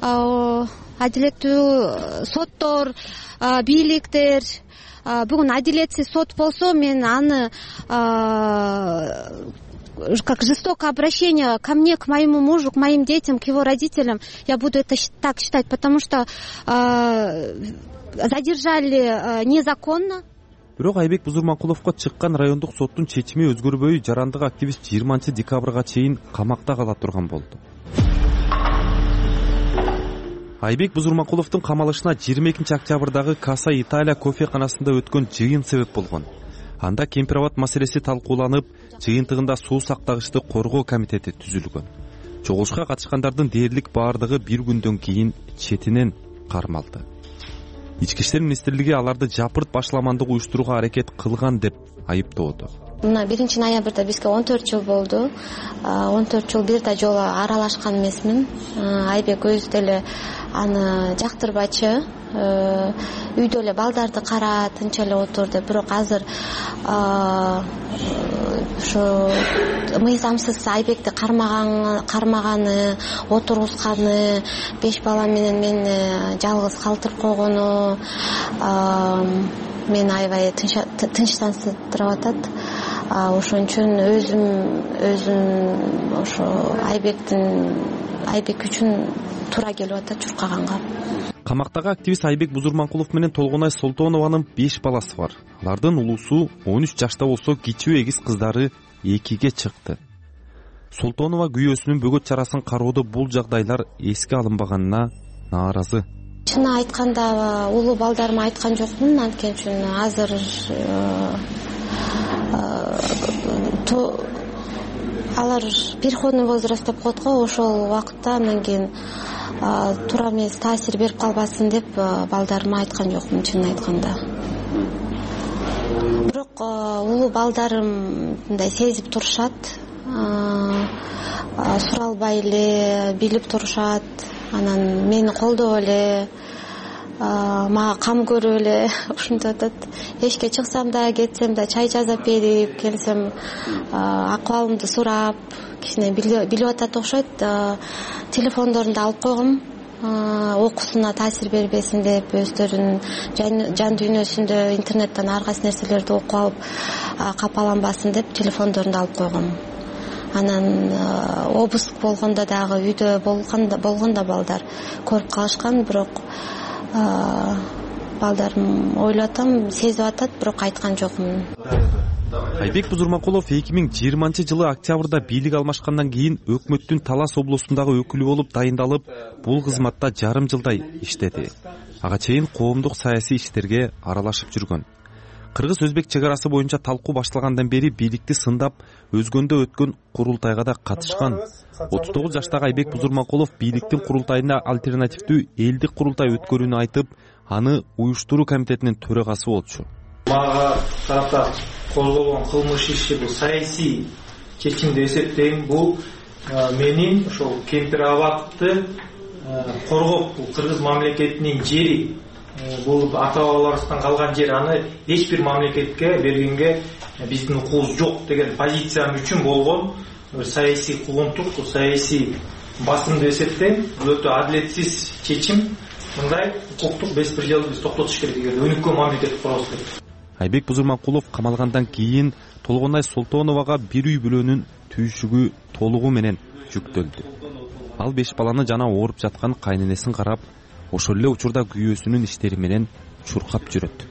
S16: Адилеттүү соттор, бийликтер, бүгүн адилетсиз сот болсо, мен аны как жестокое обращение ко мне, к моему мужу, к моим детям, к его родителям, я буду это так считать, потому что э, задержали э, незаконно.
S15: Бирок Айбек Бузурманкуловго чыккан райондук соттун чечими өзгөрбөй, жарандык активист жыйырманчы декабрга чейин камакта кала турган болду. Айбек Бузурманкуловдун камалышына жыйырма экинчи октябрдагы Каса Италия кофеканасында өткөн жыйын себеп болгон. Анда кемпир абад маселеси талкууланып, жыйынтыгында суу сактагычты коргоо комитети түзүлгөн. Чогулушка катышкандардын дээрлик баардыгы бир күндөн кийин четинен кармалды. Ички иштер министрлиги аларды жапырт башламандык уюштурууга аракет кылган деп айыптоодо.
S2: Мына биринчи ноябрда бизге он төрт жыл болду. он төрт жыл бир да жолу аралашкан эмесмин. Айбек өзү деле аны жактырбачы. Үйдө эле балдарды кара, тынч эле отурду. Бирок азыр ошо мыйзамсыз Айбекти кармаган, кармаганы, отургузганы, беш бала менен мени жалгыз калтырып койгону мени аябай тынчтандырып атат. Ошон үчүн өзүм өзүм ошо Айбектин Айбек үчүн туура келип атат чуркаганга.
S15: Камактагы активист Айбек Бузурманкулов менен Толгонай Солтонованын беш баласы бар. Алардын улуусу он үч жашта болсо, кичүү эгиз кыздары экиге чыкты. Солтонова күйөөсүнүн бөгөт чарасын кароодо бул жагдайлар эске алынбаганына нааразы.
S2: Чын айтканда улуу балдарыма айткан жокмун, анткени азыр алар переходный возраст деп коет го, ошол убакытта анан кийин туура эмес таасир берип калбасын деп балдарыма айткан жокмун, чынын айтканда. Бирок улуу балдарым мындай сезип турушат, суралбай эле билип турушат, анан мени колдоп эле, мага кам көрүп эле ушинтип атат. Эшикке чыксам да, кетсем да чай жасап берип, келсем акыбалымды сурап, кичине билип атат окшойт. Телефондорун да алып койгом, окуусуна таасир бербесин деп, өздөрүнүн жан дүйнөсүндө интернеттен ар кайсы нерселерди окуп алып капаланбасын деп телефондорун да алып койгом. Анан обыск болгондо дагы үйдө болгондо балдар көрүп калышкан, бирок балдарым ойлоп атам, сезип атат, бирок айткан жокмун.
S15: Айбек Бузурманкулов эки миң жыйырманчы жылы октябрда бийлик алмашкандан кийин өкмөттүн Талас облусундагы өкүлү болуп дайындалып, бул кызматта жарым жылдай иштеди. Ага чейин коомдук саясий иштерге аралашып жүргөн. Кыргыз-өзбек чек арасы боюнча талкуу башталгандан бери бийликти сындап, өзгөндө өткөн курултайга да катышкан. отуз тогуз жаштагы Айбек Бузурманкулов бийликтин курултайына альтернативдүү элдик курултай өткөрүүнү айтып, аны уюштуруу комитетинин төрагасы болчу.
S17: Мага тарапта козголгон кылмыш иши бул саясий чечим деп эсептейм. Бул менин ошол Кемпир абадты коргоп, бул кыргыз мамлекетинин жери, бул ата бабаларыбыздан калган жер, аны эч бир мамлекетке бергенге биздин укугубуз жок деген позициям үчүн болгон саясий куугунтук, саясий басым деп эсептейм. Бул өтө адилетсиз чечим. Мындай укуктук беспределди биз токтотуш керек, эгерде өнүккөн мамлекет курабыз деп.
S15: Айбек Бузурманкулов камалгандан кийин Толгонай Солтоновага бир үй бүлөнүн түйшүгү толугу менен жүктөлдү. Ал беш баланы жана ооруп жаткан кайненесин карап, ошол эле учурда күйөөсүнүн иштери менен чуркап жүрөт.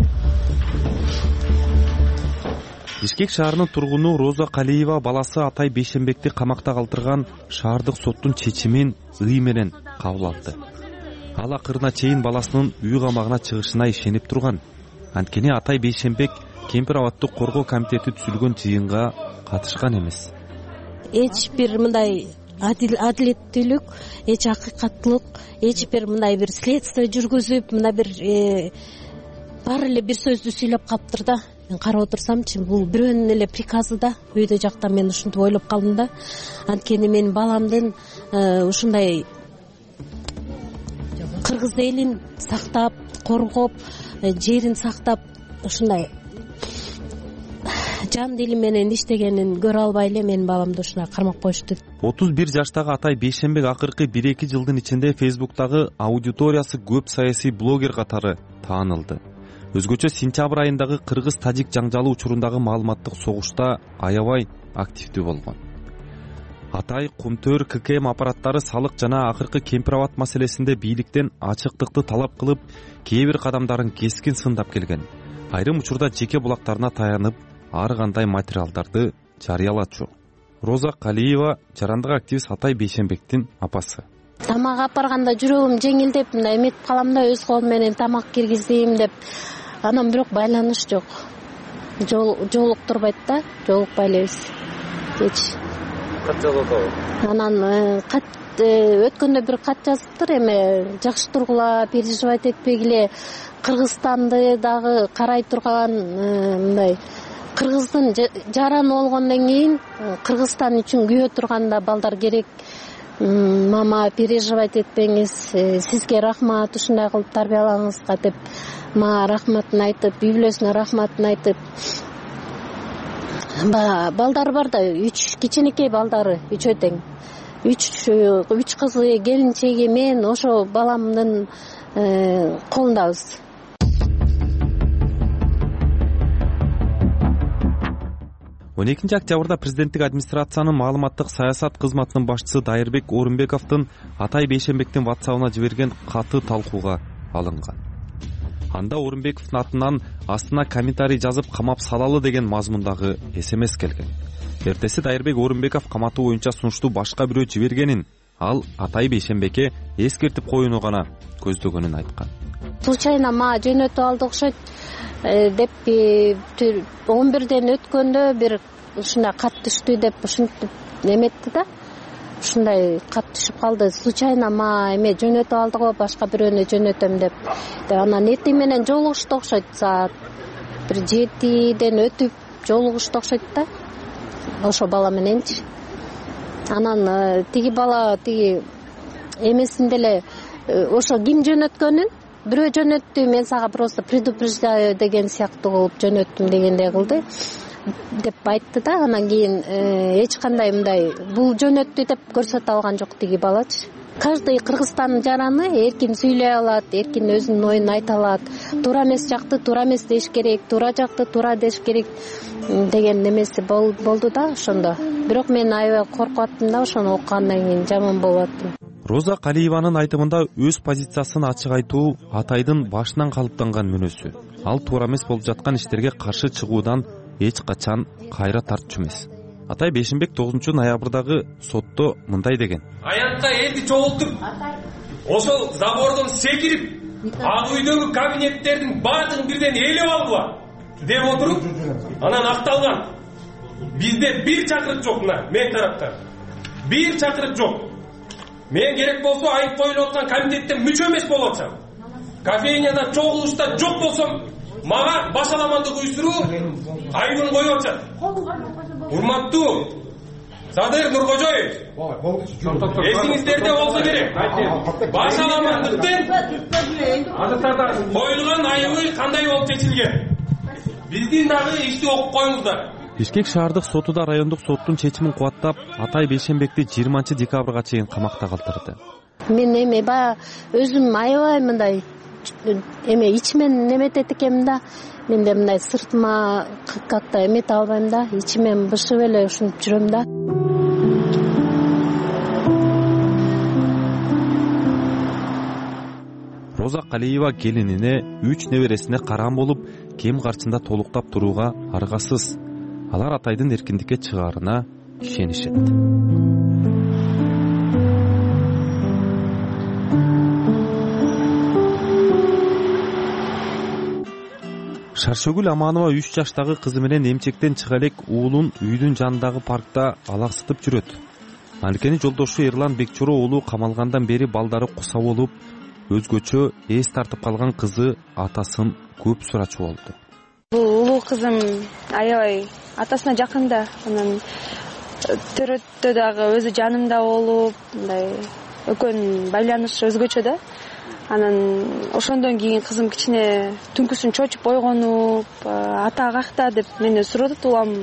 S15: Бишкек шаарынын тургуну Роза Калиева баласы Атай Бейшенбекти камакта калтырган шаардык соттун чечимин ый менен кабыл алды. Ал акырына чейин баласынын үй камагына чыгышына ишенип турган. Анткени Атай Бейшенбек Кемпир абадты коргоо комитети түзүлгөн жыйынга катышкан эмес.
S12: Эч бир мындай адилеттүүлүк, эч акыйкаттылык, эч бир мындай бир следствие жүргүзүп, мына бир баары эле бир сөздү сүйлөп калыптыр да. Мен карап отурсамчы, бул бирөөнүн эле приказы да. Үйдө жакта мен ушинтип ойлоп калдым да. Анткени менин баламдын ушундай кыргыз элин сактап, коргоп, жерин сактап, ушундай жан дили менен иштегенин көрө албай эле менин баламды ушундай кармап коюшту.
S15: отуз бир жаштагы Атай Бейшенбек акыркы бир эки жылдын ичинде Фейсбуктагы аудиториясы көп саясий блогер катары таанылды. Өзгөчө сентябрь айындагы кыргыз-тажик жаңжалы учурундагы маалыматтык согушта аябай активдүү болгон. Атай Кумтөр ККМ аппараттары салык жана акыркы Кемпир абад маселесинде бийликтен ачыктыкты талап кылып, кээ бир кадамдарын кескин сындап келген. Айрым учурда жеке булактарына таянып, ар кандай материалдарды жарыялачу. Роза Калиева жарандык активист Атай Бейшенбектин апасы.
S2: Тамак алып барганда жүрөгүм жеңилдеп, мындай эметип калам да, өз колум менен тамак киргиздим деп. Анан бирок байланыш жок.
S12: жолуктурбайт да, жолукпай элебиз эч.
S15: Кат жазып атабы?
S12: Анан кат өткөндө бир кат жазыптыр, эме жакшы тургула, переживать этпегиле, Кыргызстанды дагы карай турган мындай Кыргыздын жараны болгондон кийин Кыргызстан үчүн күйө турганда балдар керек. Мама, переживать этпеңиз, сизге рахмат, ушундай кылып тарбиялаңызга деп мага рахматын айтып, үй бүлөсүнө рахматын айтып. Балдар бар да, үч кичинекей балдары, үчөө тең. Үч үч кызы, келинчеги, мен ошо баламдын колундабыз.
S15: он экинчи октябрда президенттик администрациянын маалыматтык саясат кызматынын башчысы Дайырбек Орунбековдун Атай Бейшенбектин WhatsApp'ына жиберген каты талкууга алынган. Анда Орунбековдун атынан астына комментарий жазып камап салалы деген мазмундагы эс эм эс келген. Эртеси Дайырбек Орунбеков каматуу боюнча сунушту башка бирөө жибергенин, ал Атай Бейшенбекке эскертип коюуну гана көздөгөнүн айткан.
S12: Случайно мага жөнөтүп алды окшойт деп он бирден өткөндө бир ушундай кат түштү деп ушинтип эметти да. Ушундай кат түшүп калды. Случайно мага эме жөнөтүп алды го, башка бирөөнү жөнөтөм деп. Анан эртең менен жолугушту окшойт, саат бир жетиден өтүп жолугушту окшойт да. Ошо бала мененчи. Анан тиги бала тиги эмесинде эле ошо ким жөнөткөнүн бирөө жөнөттү, мен сага просто предупреждаю деген сыяктуу кылып жөнөттүм дегендей кылды деп айтты да. Анан кийин эч кандай мындай бул жөнөттү деп көрсөтө алган жок тиги балачы. Каждый Кыргызстандын жараны эркин сүйлөй алат, эркин өзүнүн оюн айта алат. Туура эмес жакты туура эмес деш керек, туура жакты туура деш керек деген немеси болду да ошондо. Бирок мен аябай коркуп аттым да, ошону окугандан кийин жаман болуп аттым.
S15: Роза Калиеванын айтымында өз позициясын ачык айтуу Атайдын башынан калыптанган мүнөзү. Ал туура эмес болуп жаткан иштерге каршы чыгуудан эч качан кайра тартчу эмес. Атай Бейшенбек тогузунчу ноябрдагы сотто мындай деген:
S18: аянтка элди чогултуп, ошол забордон секирип, ак үйдөгү кабинеттердин баардыгын бирден ээлеп алгыла деп отуруп, анан акталган. Бизде бир чакырык жок, мына мен тараптан бир чакырык жок. Мен керек болсо айып коюлуп аткан комитетте мүчө эмес болуп атсам, кофейняда чогулушта жок болсом, мага башаламандык уюштуруу айыбын коюп атышат. Урматтуу Садыр Нуркожоев, эсиңиздерде болсо керек. Башаламандыктын коюлган айыбы кандай болуп чечилген? Биздин дагы ишти окуп коюңуздар.
S15: Бишкек шаардык соту да райондук соттун чечимин кубаттап, Атай Бейшенбекти жыйырманчы декабрга чейин камакта калтырды.
S12: Мен эме баягы өзүм аябай мындай эме ичимен неметет экенмин да. Мен де мындай сыртыма как-то эмете албайм да, ичимен бышып эле ушинтип жүрөм да.
S15: Роза Калиева келинине, үч небересине карам болуп, кем каршында толуктап турууга аргасыз. Алар Атайдын эркиндикке чыгаарына ишенишет. Шаршөгүл Аманова үч жаштагы кызы менен эмчектен чыга элек уулун үйдүн жанындагы паркта алаксытып жүрөт. Маликенин жолдошу Эрлан Бекчоро уулу камалгандан бери балдары куса болуп, өзгөчө эс тартып калган кызы атасын көп сурачу болду.
S19: Бул улуу кызым аябай атасына жакын да, анан төрөттө дагы өзү жанымда болуп, мындай экөөнүн байланышы өзгөчө да. Анан ошондон кийин кызым кичине түнкүсүн чочуп ойгонуп, ата какта деп мени сурап атат. Улам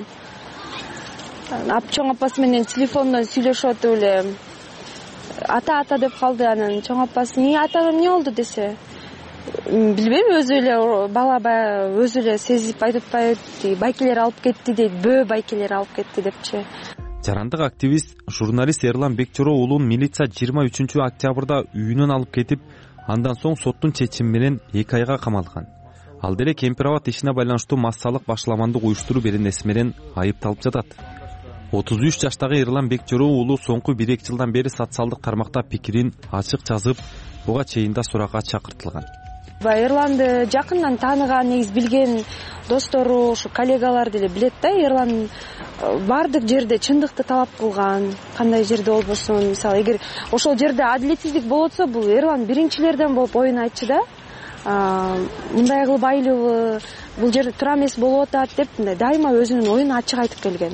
S19: чоң апасы менен телефондон сүйлөшүп атып эле ата ата деп калды. Анан чоң апасы: "Эмне ата, эмне болду?" десе, билбейм, өзү эле бала баягы өзү эле сезип айтып атпайбы, байкелер алып кетти дейт, бөө байкелер алып кетти депчи.
S15: Жарандык активист, журналист Эрлан Бекчоро уулун милиция жыйырма үчүнчү октябрда үйүнөн алып кетип, андан соң соттун чечими менен эки айга камалган. Ал деле Кемпирабад ишине байланыштуу массалык башаламандык уюштуруу беренеси менен айыпталып жатат. отуз үч жаштагы Эрлан Бекчоро уулу соңку бир эки жылдан бери социалдык тармакта пикирин ачык жазып, буга чейин да суракка чакыртылган.
S19: Эрланды жакындан тааныган, негизи билген достору, ушу коллегалар деле билет да. Эрлан баардык жерде чындыкты талап кылган, кандай жерде болбосун. Мисалы, эгер ошол жерде адилетсиздик болуп атса, бул Эрлан биринчилерден болуп оюн айтчу да. Мындай кылып айлыбы, бул жерде тура эмес болуп атат деп, мындай дайыма өзүнүн оюн ачык айтып келген.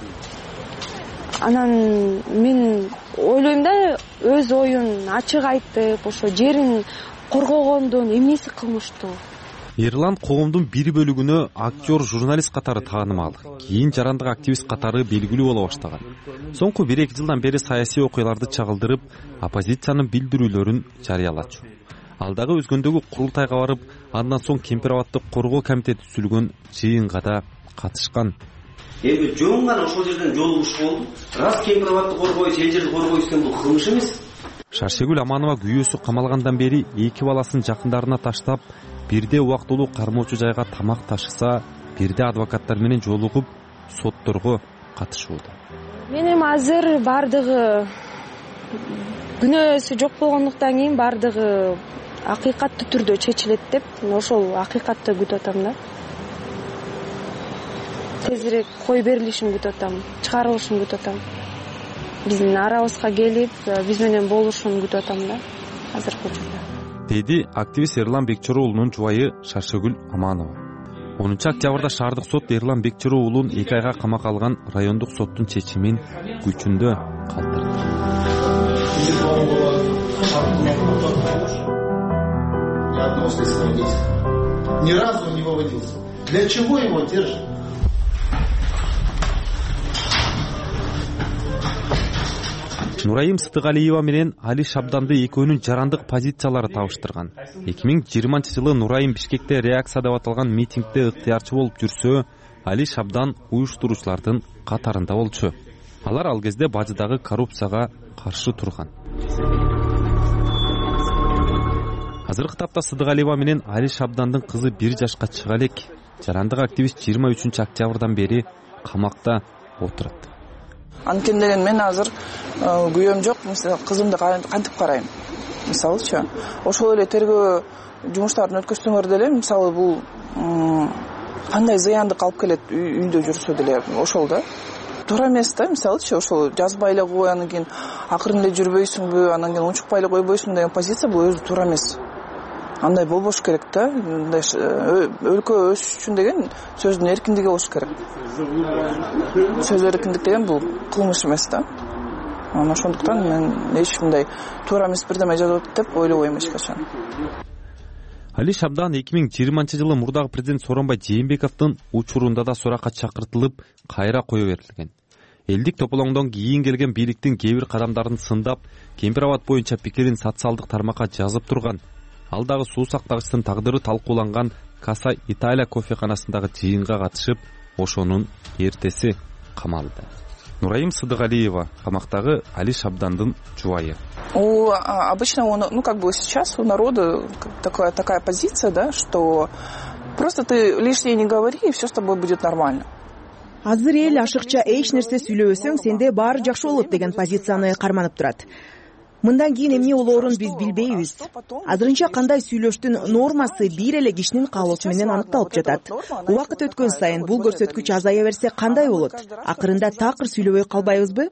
S19: Анан мен ойлойм да, өз оюн ачык айтып, ошо жерин коргогондун эмнеси кылмыштуу?
S15: Эрлан коомдун бир бөлүгүнө актер, журналист катары таанымал, кийин жарандык активист катары белгилүү боло баштаган. Соңку бир эки жылдан бери саясий окуяларды чагылдырып, оппозициянын билдирүүлөрүн жарыялачу. Ал дагы өзгөндөгү курултайга барып, андан соң Кемпир абадты коргоо комитети түзүлгөн жыйынга да катышкан.
S10: Эми жөн гана ошол жерден жолугуш болду. Раз Кемпир абадты коргойбуз, эл жерди коргойбуз деген бул кылмыш эмес.
S15: Шаршегүл Аманова күйөөсү камалгандан бери эки баласын жакындарына таштап, бирде убактылуу кармоочу жайга тамак ташыса, бирде адвокаттар менен жолугуп, сотторго катышууда.
S19: Мен эми азыр бардыгы күнөөсү жок болгондуктан кийин бардыгы акыйкаттуу түрдө чечилет деп, ошол акыйкатты күтүп атам да. Тезирээк кой берилишин күтүп атам, чыгарылышын күтүп атам. Биздин арабызга келип, биз менен болушун күтүп атам да, азыркы учурда.
S15: Деди активист Эрлан Бекчору уулунун жубайы Шаршегүл Аманова. онунчу октябрда шаардык сот Эрлан Бекчору уулун эки айга камакка алган райондук соттун чечимин күчүндө калтырды.
S20: Ни разу не выводился. Для чего его держат?
S15: Нурайым Сыдыгалиева менен Али Шабданды экөөнүн жарандык позициялары табыштырган. эки миң жыйырманчы жылы Нурайым Бишкекте реакция деп аталган митингде ыктыярчы болуп жүрсө, Али Шабдан уюштуруучулардын катарында болчу. Алар ал кезде бажыдагы коррупцияга каршы турган. Азыркы тапта Сыдыгалиева менен Али Шабдандын кызы бир жашка чыга элек. Жарандык активист жыйырма үчүнчү октябрдан бери камакта отурат.
S21: Анткени деген мен азыр күйөөм жок, кызымды кантип карайм? Мисалычы, ошол эле тергөө жумуштарын өткөрсөңөр деле, мисалы бул кандай зыяндык алып келет үйдө жүрсө деле, ошол да. Туура эмес да, мисалычы, ошол жазбай эле кой, анан кийин акырын эле жүрбөйсүңбү, анан кийин унчукпай эле койбойсуңбу деген позиция бул өзү туура эмес. Андай болбош керек да. Өлкө өсүш үчүн деген сөздүн эркиндиги болуш керек. Сөз эркиндик деген бул кылмыш эмес да. Анан ошондуктан мен эч кандай туура эмес бирдеме жазып атат деп ойлобойм эч качан.
S15: Али Шабдан эки миң жыйырманчы жылы мурдагы президент Сооронбай Жээнбековдун учурунда да суракка чакыртылып, кайра кое берилген. Элдик тополоңдон кийин келген бийликтин кээ бир кадамдарын сындап, Кемпир абад боюнча пикирин социалдык тармакка жазып турган. Ал дагы суу сактагычтын тагдыры талкууланган Каса Италия кофеканасындагы жыйынга катышып, ошонун эртеси камалды. Нурайым Сыдыгалиева камактагы Али Шабдандын жубайы.
S21: У обычно он, ну как бы сейчас у народа такая такая позиция, да, что просто ты лишнее не говори, и все с тобой будет нормально.
S22: Азыр эл ашыкча эч нерсе сүйлөбөсөң, сенде баары жакшы болот деген позицияны карманып турат. Мындан кийин эмне болоорун биз билбейбиз. Азырынча кандай сүйлөштүн нормасы бир эле кишинин каалоосу менен аныкталып жатат. Убакыт өткөн сайын бул көрсөткүч азая берсе кандай болот? Акырында такыр сүйлөбөй калбайбызбы?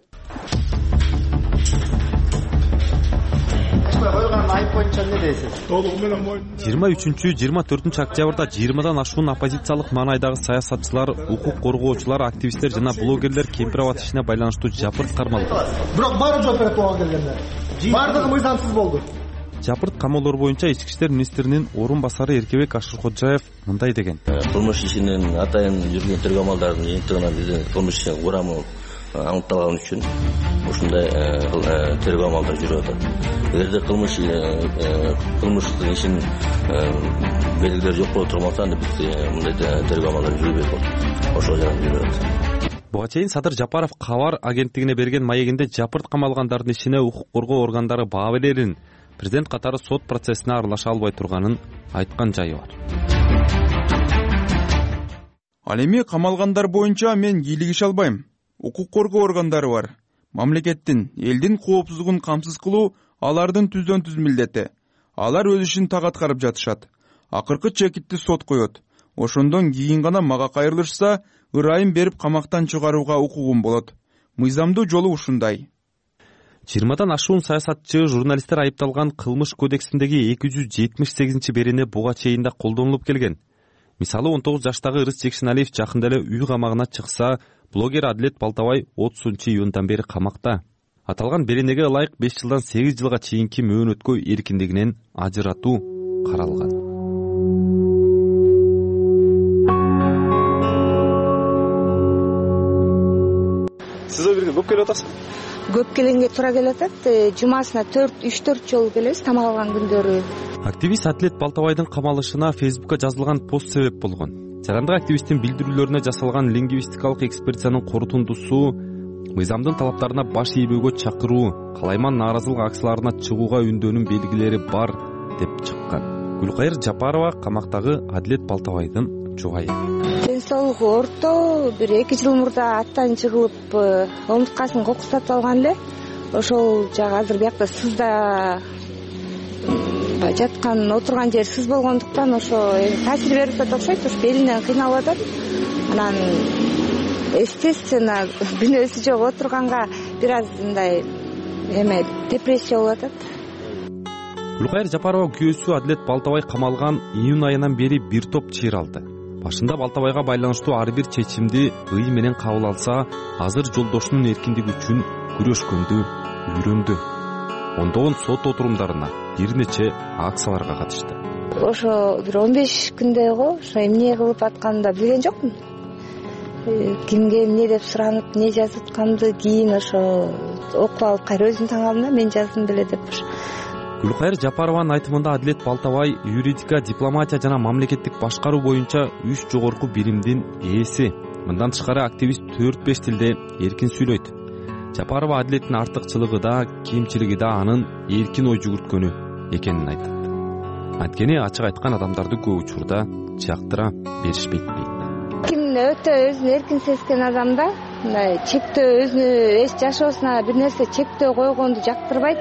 S15: жыйырма үчүнчү жыйырма төртүнчү октябрда жыйырмадан ашуун оппозициялык маанайдагы саясатчылар, укук коргоочулар, активисттер жана блогерлер Кемпир абад ишине байланыштуу жапырт кармалды.
S20: Бирок баары жооп берет буга келгендер. Баардыгы мыйзамсыз болду.
S15: Жапырт камоолор боюнча ички иштер министринин орун басары Эркебек Ашыркожаев мындай деген.
S23: Кылмыш ишинин атайын жүргөн тергөө амалдарын жыйынтыгынан биздин кылмыш ишинин курамы аныкталган үчүн ушундай тергөө амалдар жүрүп атат. Эгерде кылмыш кылмыштын ишин белгилери жок боло турмаса, анда биз мындай тергөө амалдар жүрбөйт болот. Ошол жагын жүрүп атат.
S15: Буга чейин Садыр Жапаров кабар агенттигине берген маегинде жапырт камалгандардын ишине укук коргоо органдары баа берерин, президент катары сот процессине аралаша албай турганын айткан жайы бар.
S24: Ал эми камалгандар боюнча мен кийлигише албайм. Укук коргоо органдары бар. Мамлекеттин, элдин коопсуздугун камсыз кылуу алардын түздөн түз милдети. Алар өз ишин так аткарып жатышат. акыркы чекитти сот коет. Ошондон кийин гана мага кайрылышса, ырайым берип камактан чыгарууга укугум болот. Мыйзамдуу жолу ушундай.
S15: жыйырмадан ашуун саясатчы журналисттер айыпталган кылмыш кодексиндеги эки жүз жетимиш сегизинчи берене буга чейин да колдонулуп келген. Мисалы он тогуз жаштагы Ырыс Жекшеналиев жакында эле үй камагына чыкса, блогер Адилет Балтабай отузунчу июндан бери камакта. Аталган беренеге ылайык беш жылдан сегиз жылга чейинки мөөнөткө эркиндигинен ажыратуу каралган.
S4: Сиз бирге көп келип атасызбы?
S5: Көп келенге туура келип атат. Жумасына үч төрт жолу келебиз, тамак алган күндөрү.
S15: Активист Адилет Балтабайдын камалышына Фейсбукка жазылган пост себеп болгон. Жарандык активисттин билдирүүлөрүнө жасалган лингвистикалык экспертизанын корутундусу мыйзамдын талаптарына баш ийбөөгө чакыруу, калайман нааразылык акцияларына чыгууга үндөөнүн белгилери бар деп чыккан. Гүлкайыр Жапарова камактагы Адилет Балтабайдын жубайы.
S5: Ден соолугу орто, бир эки жыл мурда аттан жыгылып, омурткасын кокустатып алган эле. Ошол жагы азыр биякта сызда жаткан, отурган жери сыз болгондуктан ошо таасир берип атат окшойт, ошо белинен кыйналып атат. Анан естественно күнөөсү жок отурганга бир аз мындай эме депрессия болуп атат.
S15: Гүлкайыр Жапарова күйөөсү Адилет Балтабай камалган июнь айынан бери бир топ чыйыр алды. Башында Балтабайга байланыштуу ар бир чечимди ый менен кабыл алса, азыр жолдошунун эркиндиги үчүн күрөшкөндү үйрөндү. Ондогон сот отурумдарына, бир нече акцияларга катышты.
S5: Ошо бир он беш күндөй го, ошо эмне кылып атканымды билген жокмун. Кимге эмне деп суранып, эмне жазып атканымды кийин ошо окуп алып кайра өзүм таң алдым да, мен жаздым беле деп.
S15: Гүлкайыр Жапарованын айтымында Адилет Балтабай юридика, дипломатия жана мамлекеттик башкаруу боюнча үч жогорку биримдин ээси. Мындан тышкары активист төрт беш тилде эркин сүйлөйт. Жапарова Адилеттин артыкчылыгы да, кемчилиги да анын эркин ой жүгүрткөнү экенин айтат. Анткени ачык айткан адамдарды көп учурда жактыра беришпейт дейт.
S5: Ким өтө өзүн эркин сезген адамда, мындай чектөө өзүнүн эч жашоосуна бир нерсе чектөө койгонду жактырбайт.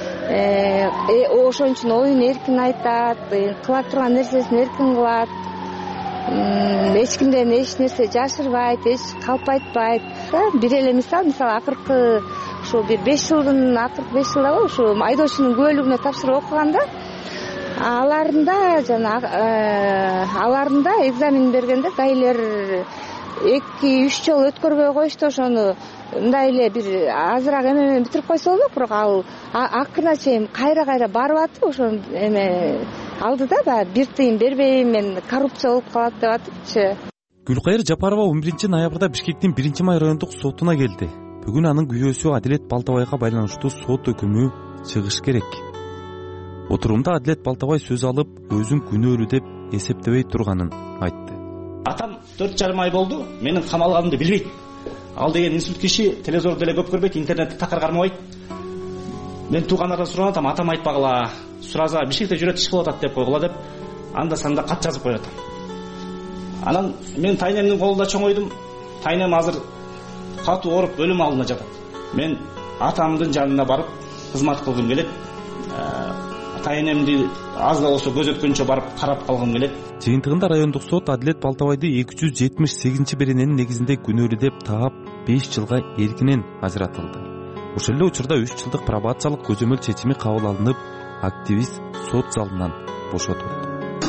S5: Ошон үчүн оюн эркин айтат, кыла турган нерсесин эркин кылат. Эч кимден эч нерсе жашырбайт, эч калп айтпайт. Бир эле мисал, мисалы акыркы ушу бир беш жылдын акыркы беш жылдагы ушу айдоочунун күбөлүгүнө тапшырып окуганда, аларында жана аларында экзамен бергенде дайлер эки үч жолу өткөрбөй коюшту. Ошону мындай эле бир азыраак эме менен бүтүрүп койсо болот, бирок ал акырына чейин кайра кайра барып атып, ошо эме алдыда баягы бир тыйын бербейм, мен коррупция болуп калат деп атыпчы.
S15: Гүлкайыр Жапарова он биринчи ноябрда Бишкектин биринчи май райондук сотуна келди. Бүгүн анын күйөөсү Адилет Балтабайга байланыштуу сот өкүмү чыгыш керек. Отурумда Адилет Балтабай сөз алып, өзүн күнөөлүү деп эсептебей турганын айтты.
S7: Атам төрт жарым ай болду, менин камалганымды билбейт. Ал деген институт киши телевизорду деле көп көрбөйт, интернетти такыр кармабайт. Мен туугандардан сурап атам, атам айтпагыла, сураза Бишкекте жүрөт иш кылып атат деп койгула деп, анда санда кат жазып коюп атам. Анан мен тайнемдин колунда чоңойдум. Тайнем азыр катуу ооруп өлүм алдында жатат. Мен атамдын жанына барып кызмат кылгым келет. Тайнемди аз да болсо көз өткөнчө барып карап калгым келет.
S15: Жыйынтыгында райондук сот Адилет Балтабайды эки жүз жетимиш сегизинчи берененин негизинде күнөөлүү деп таап беш жылга эркинен ажыратылды. Ошол эле учурда үч жылдык пробациялык көзөмөл чечими кабыл алынып, активист сот залынан бошотулду.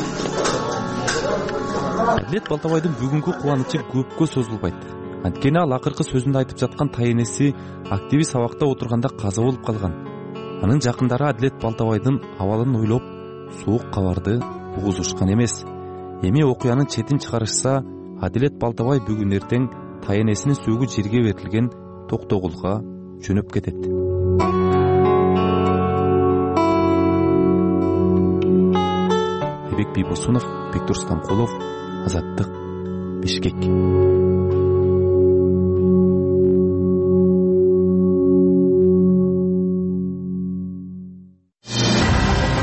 S15: Адилет Балтабайдын бүгүнкү кубанычы көпкө созулбайт. Анткени ал акыркы сөзүндө айтып жаткан тайенеси активист абакта отурганда каза болуп калган. Анын жакындары Адилет Балтабайдын абалын ойлоп, суук кабарды угузушкан эмес. Эми окуянын четин чыгарышса, Адилет Балтабай бүгүн эртең тайенесинин сөөгү жерге берилген Токтогулга жөнөп кетет. Эбек Бийбосунов, Бектур Стамкулов, Азаттык, Бишкек.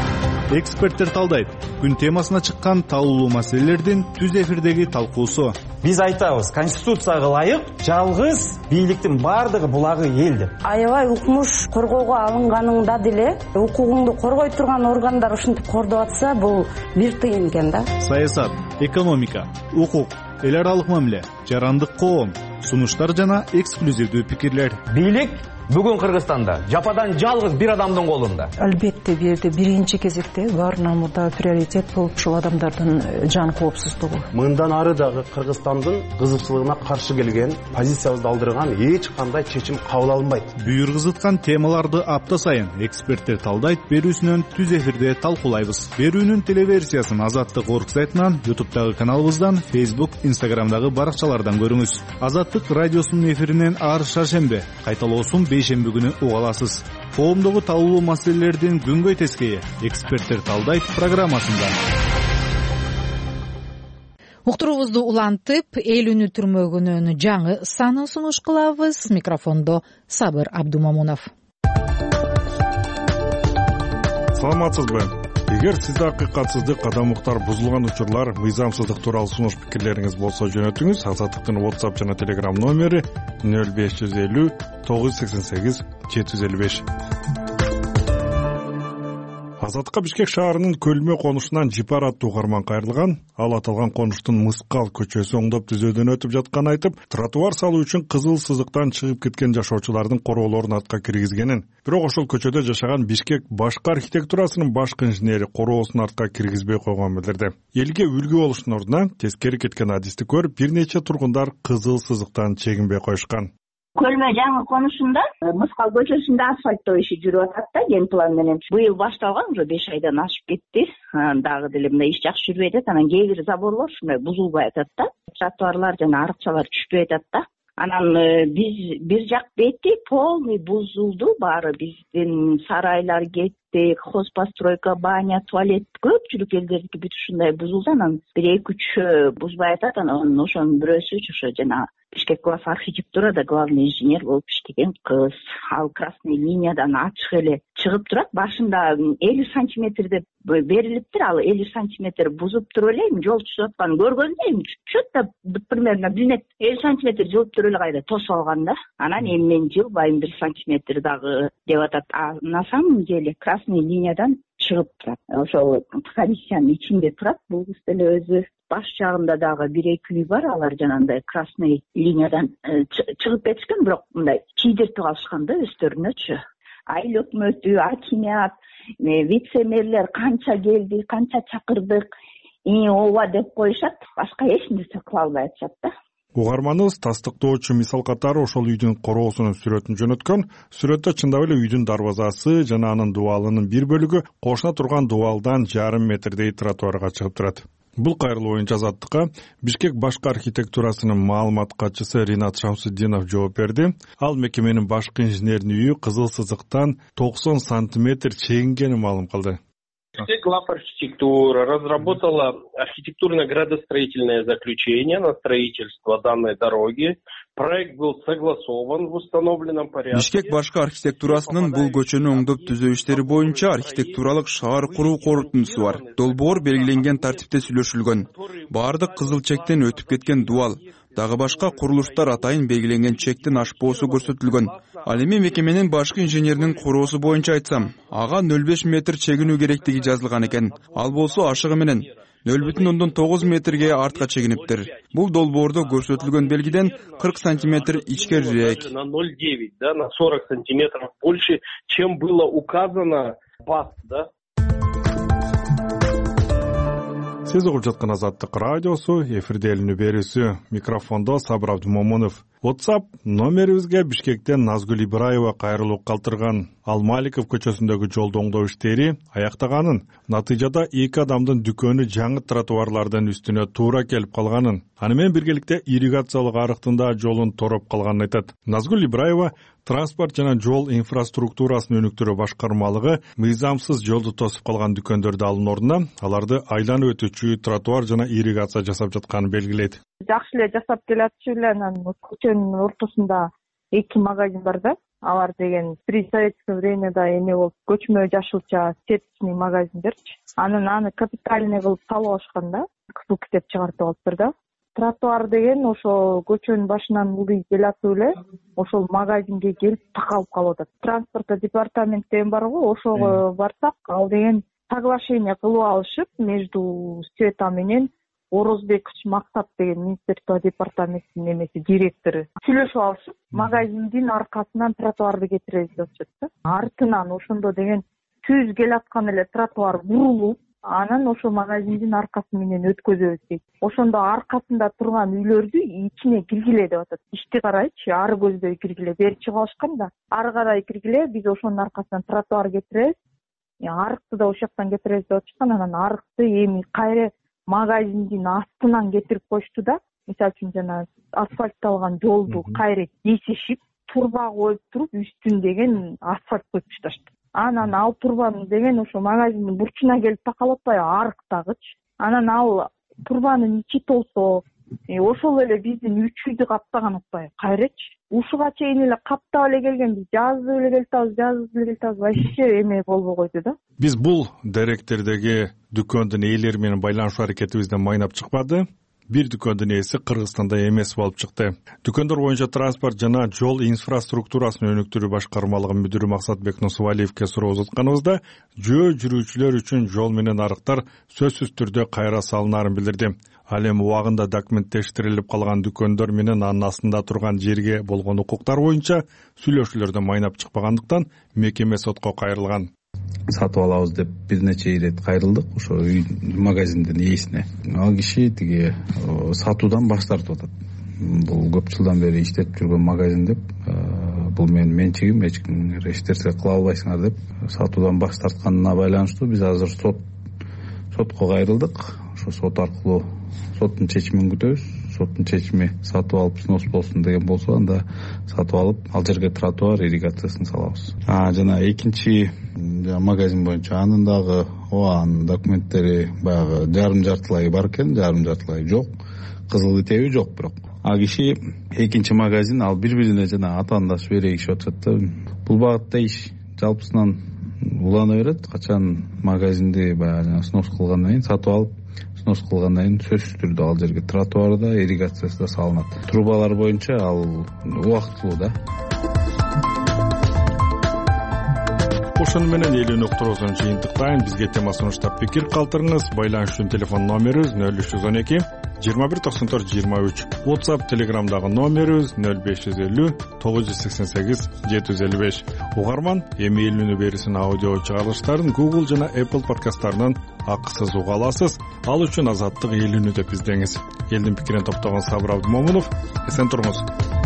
S8: Эксперттер талдайт. Күн темасына чыккан талуулуу маселелердин түз эфирдеги талкуусу.
S3: биз айтабыз, конституцияга ылайык жалгыз бийликтин бардыгы булагы эл деп.
S8: Аябай укмуш коргоого алынганыңда деле укугуңду коргой турган органдар ушинтип кордоп атса, бул бир тыйын экен да.
S9: Саясат, экономика, укук, эл аралык мамиле, жарандык коом, сунуштар жана эксклюзивдүү пикирлер.
S3: Бийлик бүгүн Кыргызстанда жападан жалгыз бир адамдын колунда.
S13: Албетте бул жерде биринчи кезекте баарынан мурда приоритет болуп ушул адамдардын жан коопсуздугу.
S25: Мындан ары дагы Кыргызстандын кызыкчылыгына каршы келген, позициябызды алдырган эч кандай чечим кабыл алынбайт.
S9: Бүйүр кызыткан темаларды апта сайын эксперттер талдайт, берүүсүнөн түз эфирде талкуулайбыз. Берүүнүн телеверсиясын Азаттык орг сайтынан, ютубтагы каналыбыздан, Facebook, Instagramдагы баракчалардан көрүңүз. Азаттык радиосунун эфиринен ар шаршембе, кайталоосун бейшемби күнү уга аласыз. Коомдогу талкуулуу маселелердин күнгөй тескейи эксперттер талдайт программасында.
S1: Уктуруубузду улантып, эл үнү түрмөгүнүн жаңы саны сунуш кылабыз. Микрофондо Сабыр Абдумамунов.
S26: Саламатсызбы? Эгер сизде акыйкатсыздык, адамдыктар бузулган учурлар, мыйзамсыздык тууралуу сунуш пикирлериңиз болсо жөнөтүңүз. Азаттыктын WhatsApp жана Telegram номери нөл беш жүз элүү тогуз жүз сексен сегиз жети жүз элүү беш. Азаттыкка Бишкек шаарынын Көлмө конушунан Жипар аттуу угарман кайрылган. Ал аталган конуштун Мыскал көчөсү оңдоп түзөөдөн өтүп жатканын айтып, тротуар салуу үчүн кызыл сызыктан чыгып кеткен жашоочулардын короолорун атка киргизгенин, бирок ошол көчөдө жашаган Бишкек башкы архитектурасынын башкы инженери короосун артка киргизбей койгонун билдирди. Элге үлгү болуштун ордуна тескери кеткен адисти көрүп, бир нече тургундар кызыл сызыктан чегинбей коюшкан.
S27: Көлмө жаңы конушунда Мыскал көчөсүндө асфальттоо иши жүрүп атат да, ген план менен. Быйыл башталган, уже беш айдан ашып кетти. Дагы деле мындай иш жакшы жүрбөй атат. Анан кээ бир заборлор ушундай бузулбай атат да. Тротуарлар жана арыкчалар түшпөй атат да. Анан биз бир жак бети полный бузулду баары. Биздин сарайлар кетти, хозпостройка, баня, туалет, көпчүлүк элдердики бүт ушундай бузулду. Анан бир эки үч бузбай атат. Анан ошонун бирөөсү ошо жана Бишкек класс архитектурада главный инженер болуп иштеген кыз. Ал красный линиядан ачык эле чыгып турат. Башында элүү сантиметр деп берилиптир. Ал элүү сантиметр бузуп туруп эле жол түзүп атканын көргөндө чөтө примерно билинет. элүү сантиметр жылып туруп эле кайда тосуп алган да. Анан эми мен жылбайм бир сантиметр дагы деп атат. А на самом деле красный линиядан чыгып турат. Ошол комиссиянын ичинде турат. Бул кыз деле өзү баш жагында дагы бир эки үй бар, алар жанагындай красный линиядан чыгып кетишкен, бирок мындай чийдиртип алышкан да өздөрүнөчү. Айыл өкмөтү, акимият, вице-мэрлер канча келди, канча чакырдык, и ооба деп коюшат, башка эч нерсе кыла албай атышат да.
S26: Угарманыбыз тастыктоочу мисал катары ошол үйдүн короосунун сүрөтүн жөнөткөн. Сүрөттө чындап эле үйдүн дарбазасы жана анын дубалынын бир бөлүгү кошуна турган дубалдан жарым метрдей тротуарга чыгып турат. Бул кайрылуу боюнча Азаттыкка Бишкек башкы архитектурасынын маалымат катчысы Ринат Шамсуддинов жооп берди. Ал мекеменин башкы инженеринин үйү кызыл сызыктан токсон сантиметр чегингенин маалым кылды.
S28: Бишкек Лаб архитектура разработала архитектурно-градостроительное заключение на строительство данной дороги. Проект был согласован в установленном порядке.
S24: Бишкек башкы архитектурасынын бул көчөнү оңдоп түзөө иштери боюнча архитектуралык шаар куруу корутундусу бар. Долбоор белгиленген тартипте сүйлөшүлгөн. Баардык кызыл чектен өтүп кеткен дубал, дагы башка курулуштар атайын белгиленген чектен ашпоосу көрсөтүлгөн. Ал эми мекеменин башкы инженеринин короосу боюнча айтсам, ага нөл беш метр чегинүү керектиги жазылган экен. Ал болсо ашыгы менен нөл бүтүн ондон тогуз метрге артка чегиниптир. Бул долбоордо көрсөтүлгөн белгиден кырк сантиметр ичкерирээк.
S28: На ноль девять, да, на сорок сантиметров больше, чем было указано ПАС, да.
S26: Сиз угуп жаткан Азаттык радиосу, эфирде эл үнү берүүсү. Микрофондо Сабыр Абдумамунов. WhatsApp номерибизге Бишкектен Назгүл Ибраева кайрылуу калтырган. Ал Маликов көчөсүндөгү жолду оңдоо иштери аяктаганын, натыйжада эки адамдын дүкөнү жаңы тротуарлардын үстүнө туура келип калганын, аны менен биргеликте ирригациялык арыктын да жолун тороп калганын айтат. Назгүл Ибраева транспорт жана жол инфраструктурасын өнүктүрүү башкармалыгы мыйзамсыз жолду тосуп калган дүкөндөрдү алуунун ордуна аларды айланып өтүүчү тротуар жана ирригация жасап жатканын белгилейт.
S29: Жакшы эле жасап келатчу эле, анан көчөнүн ортосунда эки магазин бар да. Алар деген при советское времяда эме болуп көчмө жашылча сеточный магазиндерчи. Анан аны капитальный кылып салып алышкан да. Кызыл китеп чыгартып алыптыр да. тротуар деген ошо көчөнүн башынан ылдый келатып эле ошол магазинге келип такалып калып атат. Транспорт департаменти деген барго, ошого барсак, ал деген соглашение кылып алышып между Света менен Орозбекович Максат деген Министерство департаментинин эмеси директору сүйлөшүп алышып, магазиндин аркасынан тротуарды кетиребиз деп атышат да. Артынан ошондо деген түз келаткан эле тротуар бурулуп, анан ошо магазиндин аркасы менен өткөзөбүз дейт. Ошондо аркасында турган үйлөрдү ичине киргиле деп атат. Ишти карайчы, ары көздөй киргиле, бери чыгып алышкан да. Ары карай киргиле, биз ошонун аркасынан тротуар кетиребиз. Арыкты да ошол жактан кетиребиз деп атышкан. Анан арыкты эми кайра магазиндин астынан кетирип коюшту да. Мисалы үчүн жана асфальтталган жолду кайра кесишип, турба коюп туруп, үстүн деген асфальт коюп ташташты. Анан ал турбаны деген ошо магазиндин бурчуна келип такалып атпайбы, арыктагычы. Анан ал турбанын ичи толсо, ошол эле биздин үч үйдү каптаган атпайбы, кайрачы. Ушуга чейин эле каптап эле келген, биз жазып эле келатабыз, жазып эле келатабыз, вообще эме болбой койду да.
S26: Биз бул деректердеги дүкөндүн ээлери менен байланышуу аракетибизден майнап чыкпады. Бир дүкөндүн ээси Кыргызстанда эмес болуп чыкты. Дүкөндөр боюнча транспорт жана жол инфраструктурасын өнүктүрүү башкармалыгынын мүдүрү Максатбек Нусубалиевке суроо узатканыбызда жөө жүрүүчүлөр үчүн жол менен арыктар сөзсүз түрдө кайра салынаарын билдирди. Ал эми убагында документтештирилип калган дүкөндөр менен анын астында турган жерге болгон укуктар боюнча сүйлөшүүлөрдөн майнап чыкпагандыктан мекеме сотко кайрылган.
S2: Сатып алабыз деп бир нече ирет кайрылдык ошо үй магазиндин ээсине. Ал киши тиги сатуудан баш тартып атат. Бул көп жылдан бери иштеп жүргөн магазин деп, бул менин менчигим, эч ким эч нерсе кыла албайсыңар деп сатуудан баш тартканына байланыштуу биз азыр сот сотко кайрылдык. Ошо сот аркылуу соттун чечимин күтөбүз. Соттун чечими сатып алып снос болсун деген болсо, анда сатып алып ал жерге тротуар ирригациясын салабыз. А жана экинчи магазин боюнча анын дагы оанын документтери баягы жарым жартылай бар экен, жарым жартылай жок. Кызыл китеби жок бирок. А киши экинчи магазин ал бири-бирине жана атаандаш берегишип атышат да. Бул багытта иш жалпысынан улана берет. Качан магазинди баягы снос кылгандан кийин сатып алып снос кылгандан кийин сөзсүз түрдө ал жерге тротуар да, ирригациясы да салынат. Трубалар боюнча ал убактылуу да.
S26: Ошону менен элүү нуктурузун жыйынтыктайын. Бизге тема сунуштап пикир калтырыңыз. Байланыш үчүн телефон номерибиз нөл үч жүз он эки жыйырма бир токсон төрт жыйырма үч. WhatsApp, Telegramдагы номерибиз нөл беш жүз элүү тогуз жүз сексен сегиз жети жүз элүү беш. Угарман эми элүүнү берисин аудио чыгарылыштарын Google жана Apple подкасттарынан акысыз уга аласыз. Ал үчүн Азаттык элүүнү деп издеңиз. Элдин пикирин топтогон Сабыр Абдымомунов. Эсен туруңуз.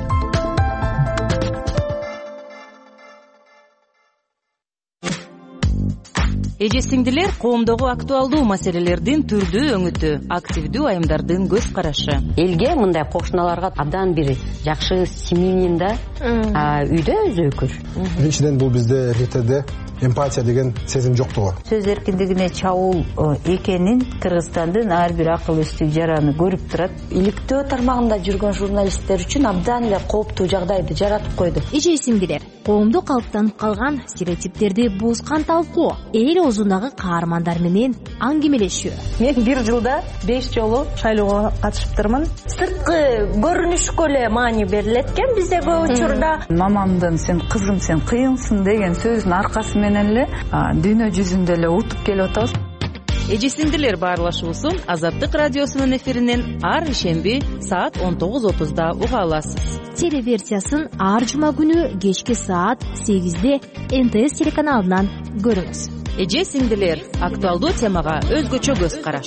S6: Эже сиңдилер, коомдогу актуалдуу маселелердин түрдүү өңүтү, активдүү айымдардын көз карашы.
S10: Элге мындай кошуналарга абдан бир жакшы семьянин да үйдө өзөкүр.
S11: Биринчиден бул бизде эркектерде эмпатия деген сезим жоктугу.
S10: Сөз эркиндигине чабуул экенин Кыргызстандын ар бир акыл эстүү жараны көрүп турат. Иликтөө тармагында жүргөн журналисттер үчүн абдан эле кооптуу жагдайды жаратып койду.
S1: Эже сиңдилер, коомдо калыптанып калган стереотиптерди бузган талкуу, эл оозундагы каармандар менен аңгемелешүү.
S10: Мен бир жылда беш жолу шайлоого катышыптырмын.
S12: Сырткы көрүнүшкө эле маани берилет экен бизде көп учурда.
S10: Мамамдын "сен кызым, сен кыйынсың" деген сөзүнүн аркасы менен эле дүйнө жүзүндө эле утуп келип атабыз.
S6: Эже сиңдилер, баарлашуусун Азаттык радиосунун эфиринен ар ишемби саат он тогуз отузда уга аласыз.
S1: Телеверсиясын ар жума күнү кечки саат сегизде эн тэ эс телеканалынан көрүңүз.
S6: Эже сиңдилер, актуалдуу темага өзгөчө көз караш.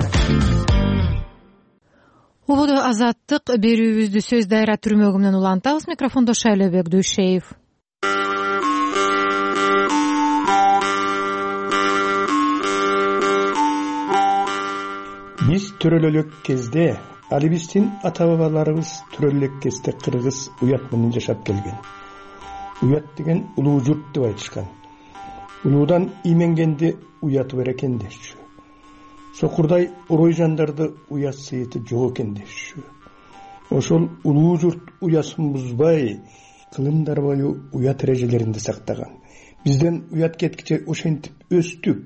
S1: Убуду Азаттык берүүбүздү сөз дайра түрмөгү менен улантабыз. Микрофондо Шайлообек Дүйшеев.
S14: Биз төрөлөлөк кезде, али биздин ата-бабаларыбыз төрөлөлөк кезде кыргыз уят менен жашап келген. Уят деген улуу журт деп айтышкан. Улуудан именгенди уяты бар экен дешчү. Сокурдай орой жандарды уят сыйыты жок экен дешчү. Ошол улуу журт уясын бузбай, кылымдар бою уят эрежелеринди сактаган. Бизден уят кеткиче ошентип өстүк.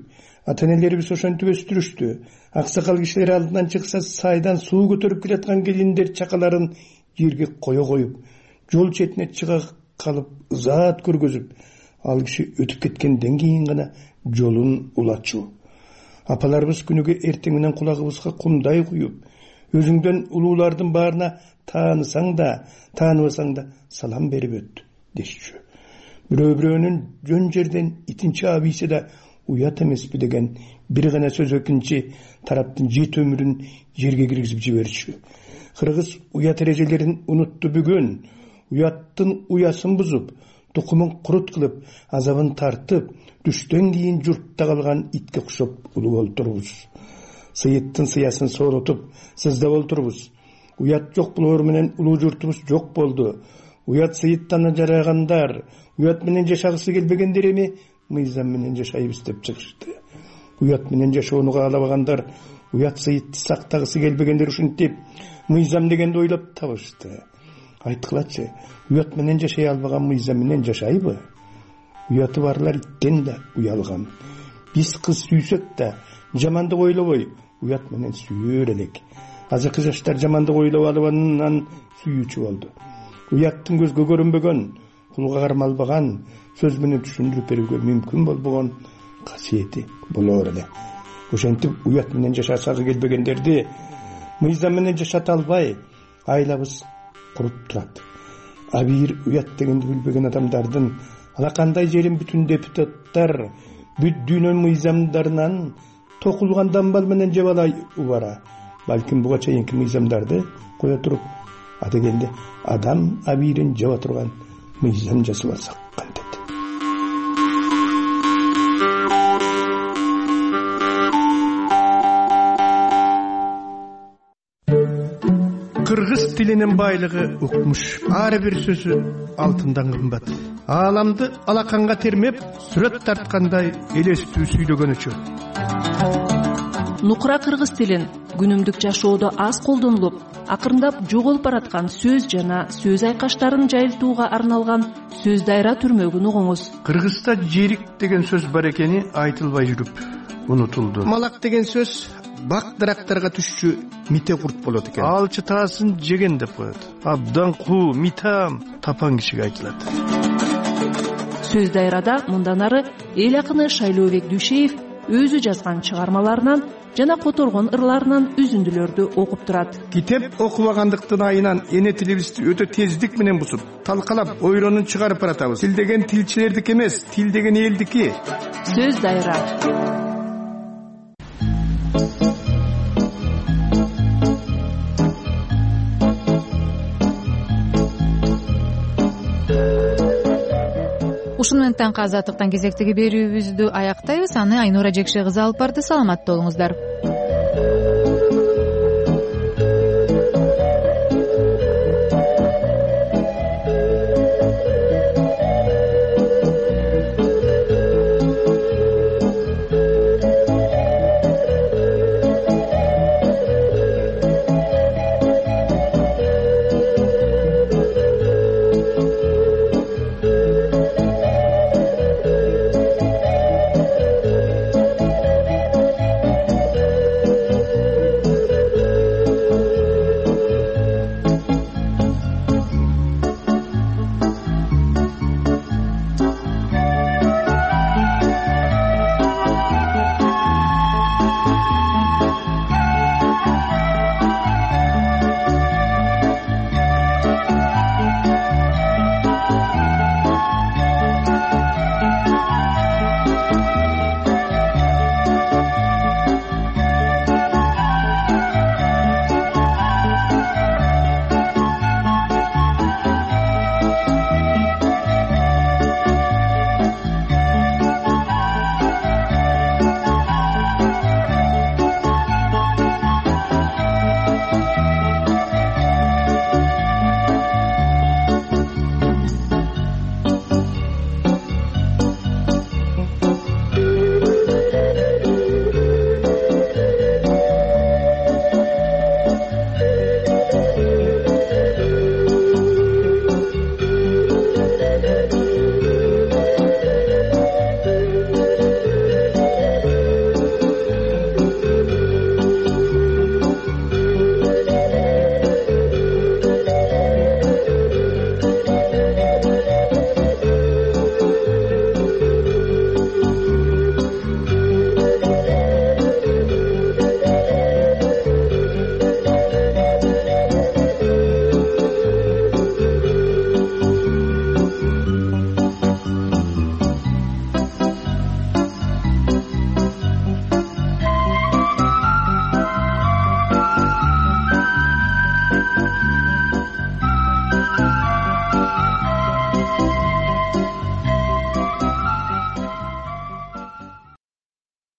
S14: ата энелерибиз ошентип өстүрүштү. Аксакал кишилер алдынан чыкса сайдан суу көтөрүп келаткан келиндер чакаларын жерге кое коюп, жол четине чыга калып ызаат көргөзүп, ал киши өтүп кеткенден кийин гана жолун улатчу. Апаларыбыз күнүгө эртең менен кулагыбызга кумдай куюп, өзүңдөн улуулардын баарына таанысаң да, тааныбасаң да салам берип өт дешчү. Бирөө-бирөөнүн жөн жерден итинчи абийсе да уят эмеспи деген бир гана сөз экинчи тараптын жет өмүрүн жерге киргизип жиберчү. Кыргыз уят эрежелерин унутту бүгүн. Уяттын уясын бузуп, тукумун курут кылып, азабын тартып, түштөн кийин журтта калган итке окшоп улуу олтурбуз. Сыйыттын сыясын сооротуп, сыздап олтурбуз. Уят жок болоор менен улуу журтубуз жок болду. Уят сыйыттан жарагандар, уят менен жашагысы келбегендер эми мыйзам менен жашайбыз деп чыгышты. Уят менен жашоону каалабагандар, уят сыйытты сактагысы келбегендер ушинтип мыйзам дегенди ойлоп табышты. Айткылачы, уят менен жашай албаган мыйзам менен жашайбы? Уяты барлар иттен да уялган. Биз кыз сүйсөк да жамандык ойлобой уят менен сүйөр элек. Азыркы жаштар жамандык ойлоп алганынан сүйүүчү болду. Уяттын көзгө көрүнбөгөн, кулга кармалбаган, сөз менен түшүндүрүп берүүгө мүмкүн болбогон касиети болор эле. Ошентип уят менен жашашасы келбегендерди мыйзам менен жашата албай айлабыз куруп турат. А бир уят дегенди билбеген адамдардын алакандай жерин бүтүн депутаттар бүт дүйнөнүн мыйзамдарынан токулган дамбал менен жебалай убара. Балким буга чейинки мыйзамдарды кое туруп, адегенде адам абийирин жаба турган мыйзам жасап алсак кантет. Кыргыз тилинин байлыгы укмуш. Ар бир сөзү алтындан кымбат. Ааламды алаканга термеп, сүрөт тарткандай элестүү сүйлөгөнүчү.
S4: Нукура кыргыз тилин күнүмдүк жашоодо аз колдонулуп, акырындап жоголуп бараткан сөз жана сөз айкаштарын жайылтууга арналган сөз дайра түрмөгүн угуңуз.
S14: Кыргызда жерик деген сөз бар экени айтылбай жүрүп унутулду. Малак деген сөз бак дарактарга түшчү мите курт болот экен. Ал чытаасын жеген деп коет. Абдан куу, митам тапан кишиге айтылат.
S4: Сөз дайрада мындан ары эл акыны Шайлообек Дүйшеев өзү жазган чыгармаларынан жана которгон ырларынан үзүндүлөрдү окуп турат.
S14: Китеп окубагандыктын айынан эне тилибизди өтө тездик менен бузуп, талкалап, ойронун чыгарып баратабыз. Тил деген тилчилердики эмес, тил деген элдики.
S4: Сөз дайра.
S1: Ушун менен таңкы азаттыктан кезектеги берүүбүздү аяктайбыз. Аны Айнура Жекше кызы алып барды. Саламатта болуңуздар.